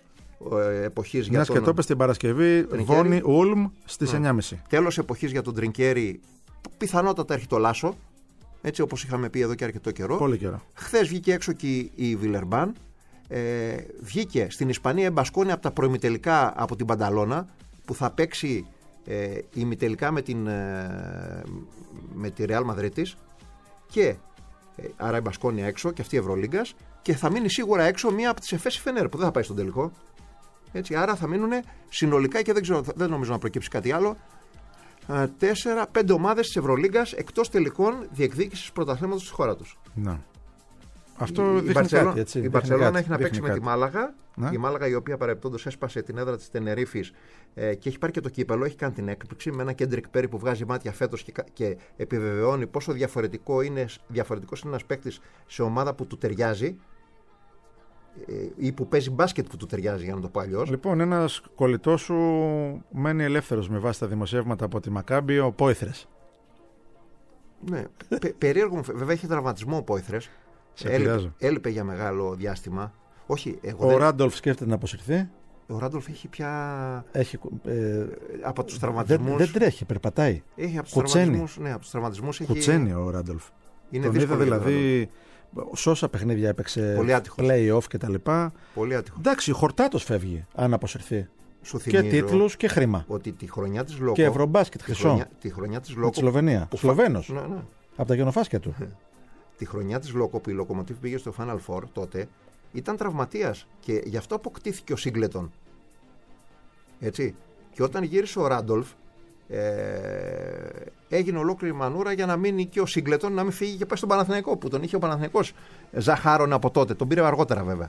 C: εποχής για
B: Μιας
C: τον...
B: και το είπες την Παρασκευή, Βόνι Ούλμ στις
C: ναι.
B: εννιά και μισή.
C: Τέλος εποχής για τον Τρινκέρι, πιθανότατα έρχεται το Λάσο, έτσι όπως είχαμε πει εδώ και αρκετό καιρό.
B: Πολύ καιρό.
C: Χθες βγήκε έξω και η Βιλερμπάν, ε, βγήκε στην Ισπανία Μπασκόνη από τα προημιτελικά από την Πανταλώνα, που θα παίξει ε, ημιτελικά με, την, ε, με τη Ρεάλ Μαδρίτης, και ε, άρα η Μπασκόνια έξω και αυτή η Ευρωλίγκας, και θα μείνει σίγουρα έξω μία από τις Εφές Φενέρ που δεν θα πάει στον τελικό. Έτσι, άρα θα μείνουν συνολικά, και δεν, ξέρω, δεν νομίζω να προκύψει κάτι άλλο, τέσσερα πέντε ομάδες της Ευρωλίγκας εκτός τελικών διεκδίκησης πρωταθλήματος στη χώρα τους.
B: Να. Αυτό
C: η,
B: δείχνει
C: η Μπαρτσελό,
B: κάτι, έτσι.
C: Η Μπαρτσελόνα έχει να παίξει
B: κάτι.
C: με τη Μάλαγα.
B: Να.
C: Η Μάλαγα, η οποία παρεπτόντως έσπασε την έδρα της Τενερίφης ε, και έχει πάρει και το κύπελο, έχει κάνει την έκπληξη με ένα Κέντρικ Πέρι που βγάζει μάτια φέτος και, και επιβεβαιώνει πόσο διαφορετικό είναι, διαφορετικός είναι ένας παίκτης σε ομάδα που του ταιριάζει, ή που παίζει μπάσκετ που του ταιριάζει, για να το πω αλλιώς.
B: Λοιπόν, ένας κολλητός σου μένει ελεύθερος με βάση τα δημοσιεύματα από τη Μακάμπη, ο Πόηθρες.
C: Ναι, πε, περίεργο, βέβαια είχε τραυματισμό ο Πόηθρες. Έλειπε, έλειπε για μεγάλο διάστημα. Όχι, εγώ
B: ο
C: δεν...
B: Ράντολφ σκέφτεται να αποσυρθεί.
C: Ο Ράντολφ έχει πια.
B: Έχει, ε,
C: από τους τραυματισμούς.
B: Δεν, δεν τρέχει, περπατάει.
C: Έχει από τους
B: Κουτσένει.
C: τραυματισμούς. Ναι, από τους τραυματισμούς έχει.
B: Κουτσένει ο Ράντολφ.
C: Είναι
B: τον είδα δηλαδή. Σε όσα παιχνίδια έπαιξε, play-off και τα λοιπά.
C: Πολύ άτυχος.
B: Εντάξει, χορτάτος φεύγει αν αποσυρθεί.
C: Σου
B: και τίτλους και χρήμα.
C: Ότι τη χρονιά της Λόκο.
B: Και Ευρωμπάσκετ χρυσό.
C: Χρονιά, τη χρονιά της Λόκο.
B: Με τη Σλοβενία.
C: Που...
B: Σλοβαίνος.
C: Ναι, ναι.
B: Από τα γενοφάσκια του.
C: Τη χρονιά της Λόκο που η Λοκομοτίβ πήγε στο Final Four τότε, ήταν τραυματίας και γι' αυτό αποκτήθηκε ο Σίγκλετον. Έτσι. Και όταν γύρισε ο Ράντολφ, ε, έγινε ολόκληρη μανούρα για να μείνει και ο Σίγκλετον, να μην φύγει και πάει στον Παναθηναϊκό, που τον είχε ο Παναθηναϊκός ζαχάρων από τότε. Τον πήρε αργότερα βέβαια.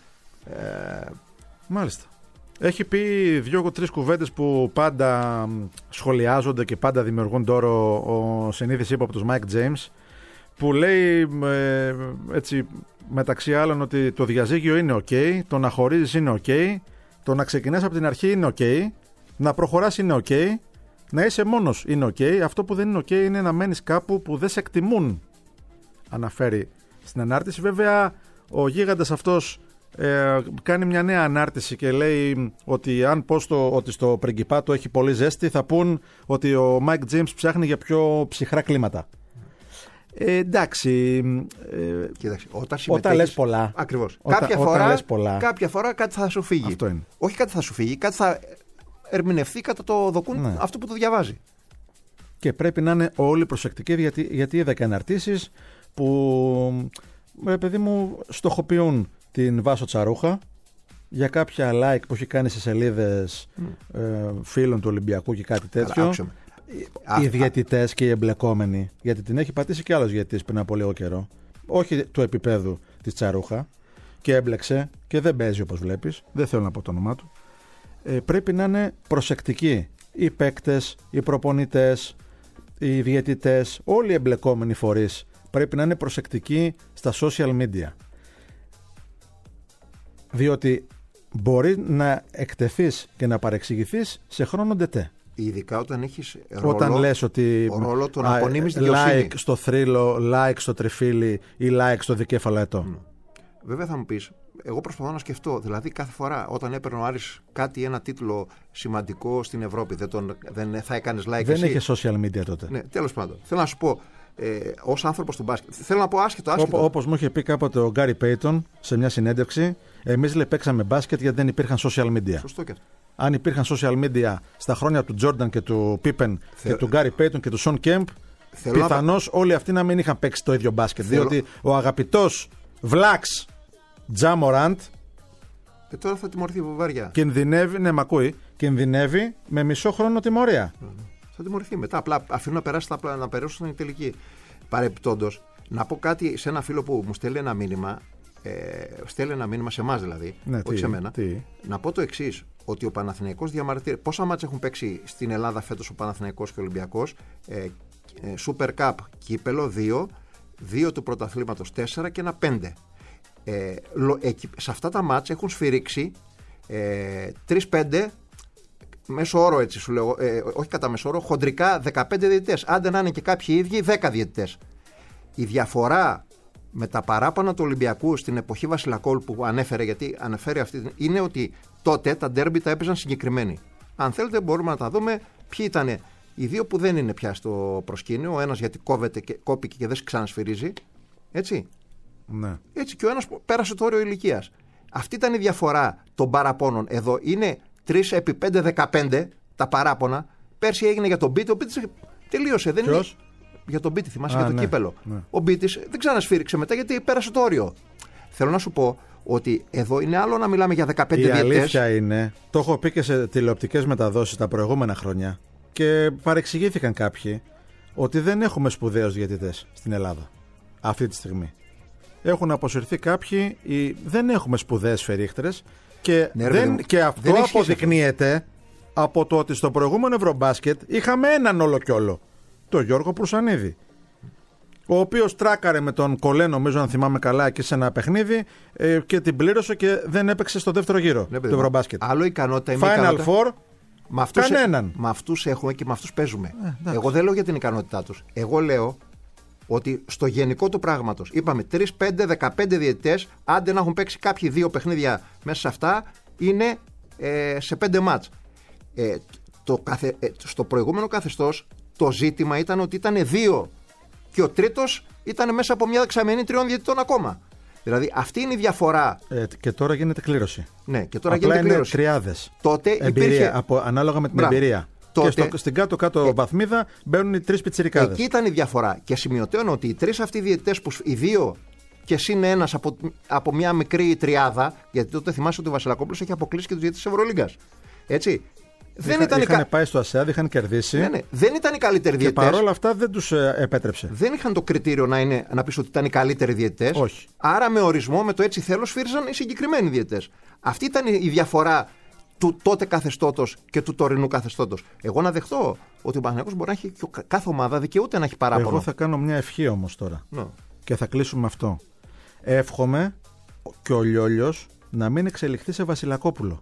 C: Ε,
B: Μάλιστα. Έχει πει δύο-τρεις κουβέντες που πάντα σχολιάζονται και πάντα δημιουργούν τώρα ο συνήθις είπε από τους Mike James, που λέει ε, έτσι μεταξύ άλλων ότι το διαζύγιο είναι ok, το να χωρίζεις είναι ok, το να ξεκινάς από την αρχή είναι ok, να προχωράς είναι ok, να είσαι μόνος είναι ok, αυτό που δεν είναι ok είναι να μένεις κάπου που δεν σε εκτιμούν, αναφέρει στην ανάρτηση. Βέβαια ο γίγαντας αυτός ε, κάνει μια νέα ανάρτηση και λέει ότι αν πω στο, ότι στο Πριγκιπάτο έχει πολύ ζέστη, θα πούν ότι ο Mike James ψάχνει για πιο ψυχρά κλίματα. Ε, εντάξει, ε,
C: Κοίταξε, όταν,
B: όταν λες πολλά.
C: Ακριβώς.
B: Όταν,
C: κάποια,
B: όταν
C: φορά,
B: λες πολλά,
C: κάποια φορά κάτι θα σου φύγει.
B: Αυτό είναι.
C: Όχι κάτι θα σου φύγει, κάτι θα ερμηνευτεί κατά το δοκούν,
B: ναι.
C: αυτό που το διαβάζει.
B: Και πρέπει να είναι όλοι προσεκτικοί, γιατί, γιατί είδα και αναρτήσεις που, ρε παιδί μου, στοχοποιούν την Βάσο Τσαρούχα για κάποια like που έχει κάνει σε σελίδες mm. ε, φίλων του Ολυμπιακού και κάτι τέτοιο.
C: Άκουσα.
B: Οι διαιτητές και οι εμπλεκόμενοι, γιατί την έχει πατήσει και άλλος διαιτητής πριν από λίγο καιρό, όχι του επίπεδου της Τσαρούχα, και έμπλεξε και δεν παίζει όπως βλέπεις, δεν θέλω να πω το όνομά του. Ε, πρέπει να είναι προσεκτικοί οι παίκτες, οι προπονητές, οι διαιτητές, όλοι οι εμπλεκόμενοι φορείς πρέπει να είναι προσεκτικοί στα social media, διότι μπορεί να εκτεθείς και να παρεξηγηθείς σε χρόνο ντετέ.
C: Ειδικά όταν έχεις ρόλο,
B: όταν λες ότι
C: ρόλο τον απονείμεις δικαιοσύνη.
B: Like στο θρύλο, like στο τριφύλι ή like στο δικέφαλο ετώ.
C: Mm. Βέβαια θα μου πεις, εγώ προσπαθώ να σκεφτώ, δηλαδή κάθε φορά όταν έπαιρνε ο Άρης κάτι, ένα τίτλο σημαντικό στην Ευρώπη, δεν, τον, δεν θα έκανες like?
B: Δεν
C: εσύ?
B: είχε social media τότε.
C: Ναι, τέλος πάντων. Θέλω να σου πω, ε, ως άνθρωπος του μπάσκετ, θέλω να πω άσχετο, άσχετο.
B: Ό, όπως μου είχε πει κάποτε ο Γκάρι Πέιτον σε μια συνέντευξη, εμείς λέει παίξαμε μπάσκετ γιατί δεν υπήρχαν social media.
C: Σωστό και αυτό.
B: Αν υπήρχαν social media στα χρόνια του Τζόρνταν και του Πίπεν Θε... και του Γκάρι Πέιτον και του Σον Κέμπ, πιθανώς να... όλοι αυτοί να μην είχαν παίξει το ίδιο μπάσκετ. Θέλω... Διότι ο αγαπητός Βλάξ Τζα Μοράντ
C: και τώρα θα τιμωρηθεί βαριά.
B: Κινδυνεύει, ναι, μ' ακούει, κινδυνεύει με μισό χρόνο τιμωρία.
C: Mm-hmm. Θα τιμωρηθεί μετά. Απλά αφήνουν να περάσει τα, να περάσουν στην τελική. Παρεπιπτόντως, να πω κάτι σε ένα φίλο που μου στέλνει ένα μήνυμα. Ε, στέλνει ένα μήνυμα σε εμάς δηλαδή,
B: ναι,
C: όχι
B: τι,
C: σε μένα.
B: Τι.
C: Να πω το εξής, ότι ο Παναθηναϊκός διαμαρτύρει. Πόσα μάτς έχουν παίξει στην Ελλάδα φέτος ο Παναθηναϊκός και ο Ολυμπιακός? Ε, ε, Super Cup κύπελο δύο, δύο του πρωταθλήματος τέσσερα και ένα πέντε. Ε, ε, σε αυτά τα μάτς έχουν σφυρίξει ε, τρία πέντε μέσο όρο, έτσι σου λέω, ε, όχι κατά μέσο όρο, χοντρικά δεκαπέντε διαιτητές. Άντε να είναι και κάποιοι ίδιοι δέκα διαιτητές. Η διαφορά με τα παράπονα του Ολυμπιακού στην εποχή Βασιλακόλ που ανέφερε, γιατί αναφέρει αυτή, είναι ότι τότε τα ντέρμπι τα έπαιζαν συγκεκριμένοι. Αν θέλετε, μπορούμε να τα δούμε ποιοι ήταν οι δύο που δεν είναι πια στο προσκήνιο. Ο ένας γιατί κόβεται και, κόπηκε και δεν ξανασφυρίζει. Έτσι.
B: Ναι.
C: Έτσι και ο ένας πέρασε το όριο ηλικίας. Αυτή ήταν η διαφορά των παραπώνων. Εδώ είναι τρία επί πέντε δεκαπέντε τα παράπονα. Πέρσι έγινε για τον Μπίτι. Ο Μπίτης τελείωσε. Δεν είναι... Για τον Μπίτι, θυμάσαι,
B: Α,
C: για το
B: ναι,
C: κύπελο.
B: Ναι.
C: Ο Μπίτης δεν ξανασφύριξε μετά γιατί πέρασε το όριο. Θέλω να σου πω ότι εδώ είναι άλλο να μιλάμε για δεκαπέντε
B: η
C: διαιτητές.
B: Η αλήθεια είναι, το έχω πει και σε τηλεοπτικές μεταδόσεις τα προηγούμενα χρόνια και παρεξηγήθηκαν κάποιοι ότι δεν έχουμε σπουδαίους διαιτητές στην Ελλάδα αυτή τη στιγμή. Έχουν αποσυρθεί κάποιοι, οι... δεν έχουμε σπουδαίες σφαιρίχτερες και,
C: ναι,
B: δεν...
C: ρε,
B: και αυτό
C: δεν
B: αποδεικνύεται από το ότι στο προηγούμενο Ευρωμπάσκετ είχαμε έναν όλο κι όλο, τον Γιώργο Προυσανίδη, ο οποίος τράκαρε με τον Κολέ, νομίζω αν θυμάμαι καλά, εκεί σε ένα παιχνίδι ε, και την πλήρωσε και δεν έπαιξε στο δεύτερο γύρο
C: ναι,
B: του Ευρωμπάσκετ.
C: Άλλο ικανότητα,
B: Final
C: ικανότητα...
B: Four,
C: με αυτούς,
B: κανέναν.
C: Με αυτούς έχουμε και με αυτούς παίζουμε.
B: Ε,
C: Εγώ δεν λέω για την ικανότητά τους. Εγώ λέω ότι στο γενικό του πράγματος είπαμε τρία, πέντε, δεκαπέντε διαιτητές, άντε να έχουν παίξει κάποιοι δύο παιχνίδια μέσα σε αυτά, είναι ε, σε πέντε μάτς. Ε, το καθε, ε, στο προηγούμενο καθεστώς το ζήτημα ήταν ότι ήταν δύο και ο τρίτος ήταν μέσα από μια δεξαμενή τριών διαιτητών ακόμα. Δηλαδή αυτή είναι η διαφορά.
B: Ε, και τώρα γίνεται κλήρωση.
C: Ναι, και τώρα
B: απλά
C: γίνεται
B: είναι
C: κλήρωση.
B: Τριάδες.
C: Τότε
B: εμπειρία,
C: υπήρχε...
B: από, ανάλογα με την
C: Μπράβο.
B: εμπειρία.
C: Τότε...
B: Και στο, στην κάτω-κάτω
C: ε...
B: βαθμίδα μπαίνουν οι τρεις πιτσιρικάδες.
C: Εκεί ήταν η διαφορά. Και σημειωτέων ότι οι τρεις αυτοί διαιτητές, που οι δύο και συν ένας από, από μια μικρή τριάδα, γιατί τότε θυμάσαι ότι ο Βασιλακόπουλος έχει αποκλείσει και τους διαιτητές της Ευρωλίγκας. Έτσι. Δεν
B: Είχα,
C: ήταν
B: είχαν
C: κα...
B: πάει στο ΑΣΕΑΔ, είχαν κερδίσει.
C: Ναι, ναι. Δεν ήταν οι καλύτεροι
B: και
C: διαιτητές.
B: παρόλα αυτά δεν τους ε, επέτρεψε.
C: Δεν είχαν το κριτήριο να, είναι, να πεις ότι ήταν οι καλύτεροι διαιτητές.
B: Όχι.
C: Άρα με ορισμό, με το έτσι θέλω, σφύριζαν οι συγκεκριμένοι διαιτητές. Αυτή ήταν η διαφορά του τότε καθεστώτος και του τωρινού καθεστώτος. Εγώ να δεχτώ ότι ο Παναθηναϊκός μπορεί να έχει, και κάθε ομάδα δικαιούται να έχει παράπονο.
B: Εγώ θα κάνω μια ευχή όμως τώρα.
C: No.
B: Και θα κλείσουμε αυτό. Εύχομαι και ο Λιόλιος να μην εξελιχθεί σε Βασιλακόπουλο.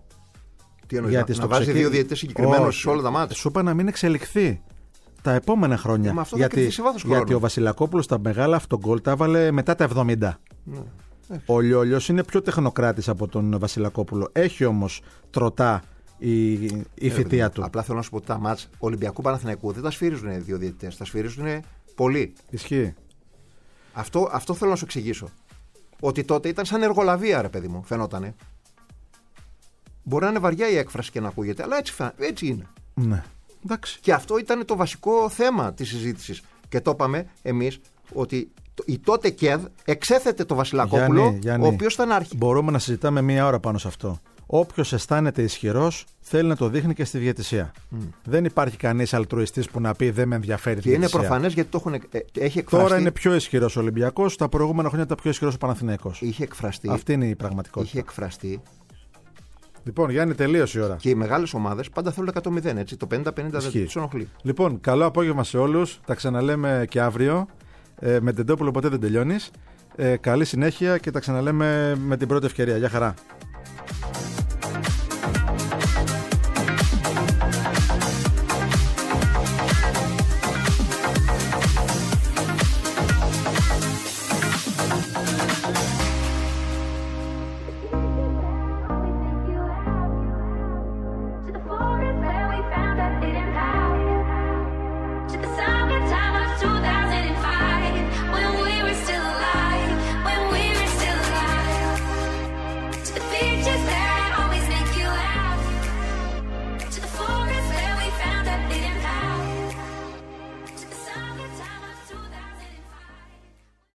C: Τι εννοείς,
B: γιατί
C: να,
B: στο
C: να βάζει
B: ξεκι...
C: δύο διαιτητές συγκεκριμένους σε όλα τα μάτια.
B: Σου είπα να μην εξελιχθεί τα επόμενα χρόνια.
C: Ε, αυτό
B: γιατί,
C: σε βάθος
B: γιατί
C: χρόνου.
B: ο Βασιλακόπουλος τα μεγάλα αυτογκόλ τα έβαλε μετά τα εβδομήντα.
C: Ναι.
B: Ο Λιόλιος είναι πιο τεχνοκράτης από τον Βασιλακόπουλο. Έχει όμως τροτά η, η ε, θητεία του.
C: Απλά θέλω να σου πω ότι τα μάτς Ολυμπιακού Παναθηναϊκού δεν τα σφυρίζουν οι δύο διαιτητές, τα σφυρίζουν πολλοί.
B: Ισχύει.
C: Αυτό, αυτό θέλω να σου εξηγήσω. Ότι τότε ήταν σαν εργολαβία, ρε παιδί μου, φαινότανε. Μπορεί να είναι βαριά η έκφραση και να ακούγεται, αλλά έτσι, έτσι είναι.
B: Ναι. Εντάξει.
C: Και αυτό ήταν το βασικό θέμα της συζήτησης. Και το είπαμε εμείς ότι η τότε ΚΕΔ εξέθετε το Βασιλακόπουλο,
B: Γιάννη, Γιάννη,
C: ο οποίος ήταν άρχη.
B: Μπορούμε να συζητάμε μία ώρα πάνω σε αυτό. Όποιος αισθάνεται ισχυρός θέλει να το δείχνει και στη διαιτησία. Mm. Δεν υπάρχει κανείς αλτρουιστής που να πει δεν με ενδιαφέρει τη διαιτησία.
C: Και είναι προφανές γιατί το έχουν, ε, έχει εκφραστεί.
B: Τώρα είναι πιο ισχυρός ο Ολυμπιακός, τα προηγούμενα χρόνια ήταν πιο ισχυρός ο Παναθηναϊκός.
C: Είχε εκφραστεί.
B: Αυτή είναι η πραγματικότητα.
C: Είχε εκφραστεί.
B: Λοιπόν, Γιάννη, τελείωσε η ώρα.
C: Και οι μεγάλες ομάδες πάντα θέλουν εκατό μηδέν, έτσι. Το πενήντα πενήντα δεν τους ενοχλεί.
B: Λοιπόν, καλό απόγευμα σε όλους. Τα ξαναλέμε και αύριο. Ε, με Τεντόπουλο ποτέ δεν τελειώνεις. Ε, καλή συνέχεια και τα ξαναλέμε με την πρώτη ευκαιρία. Γεια χαρά.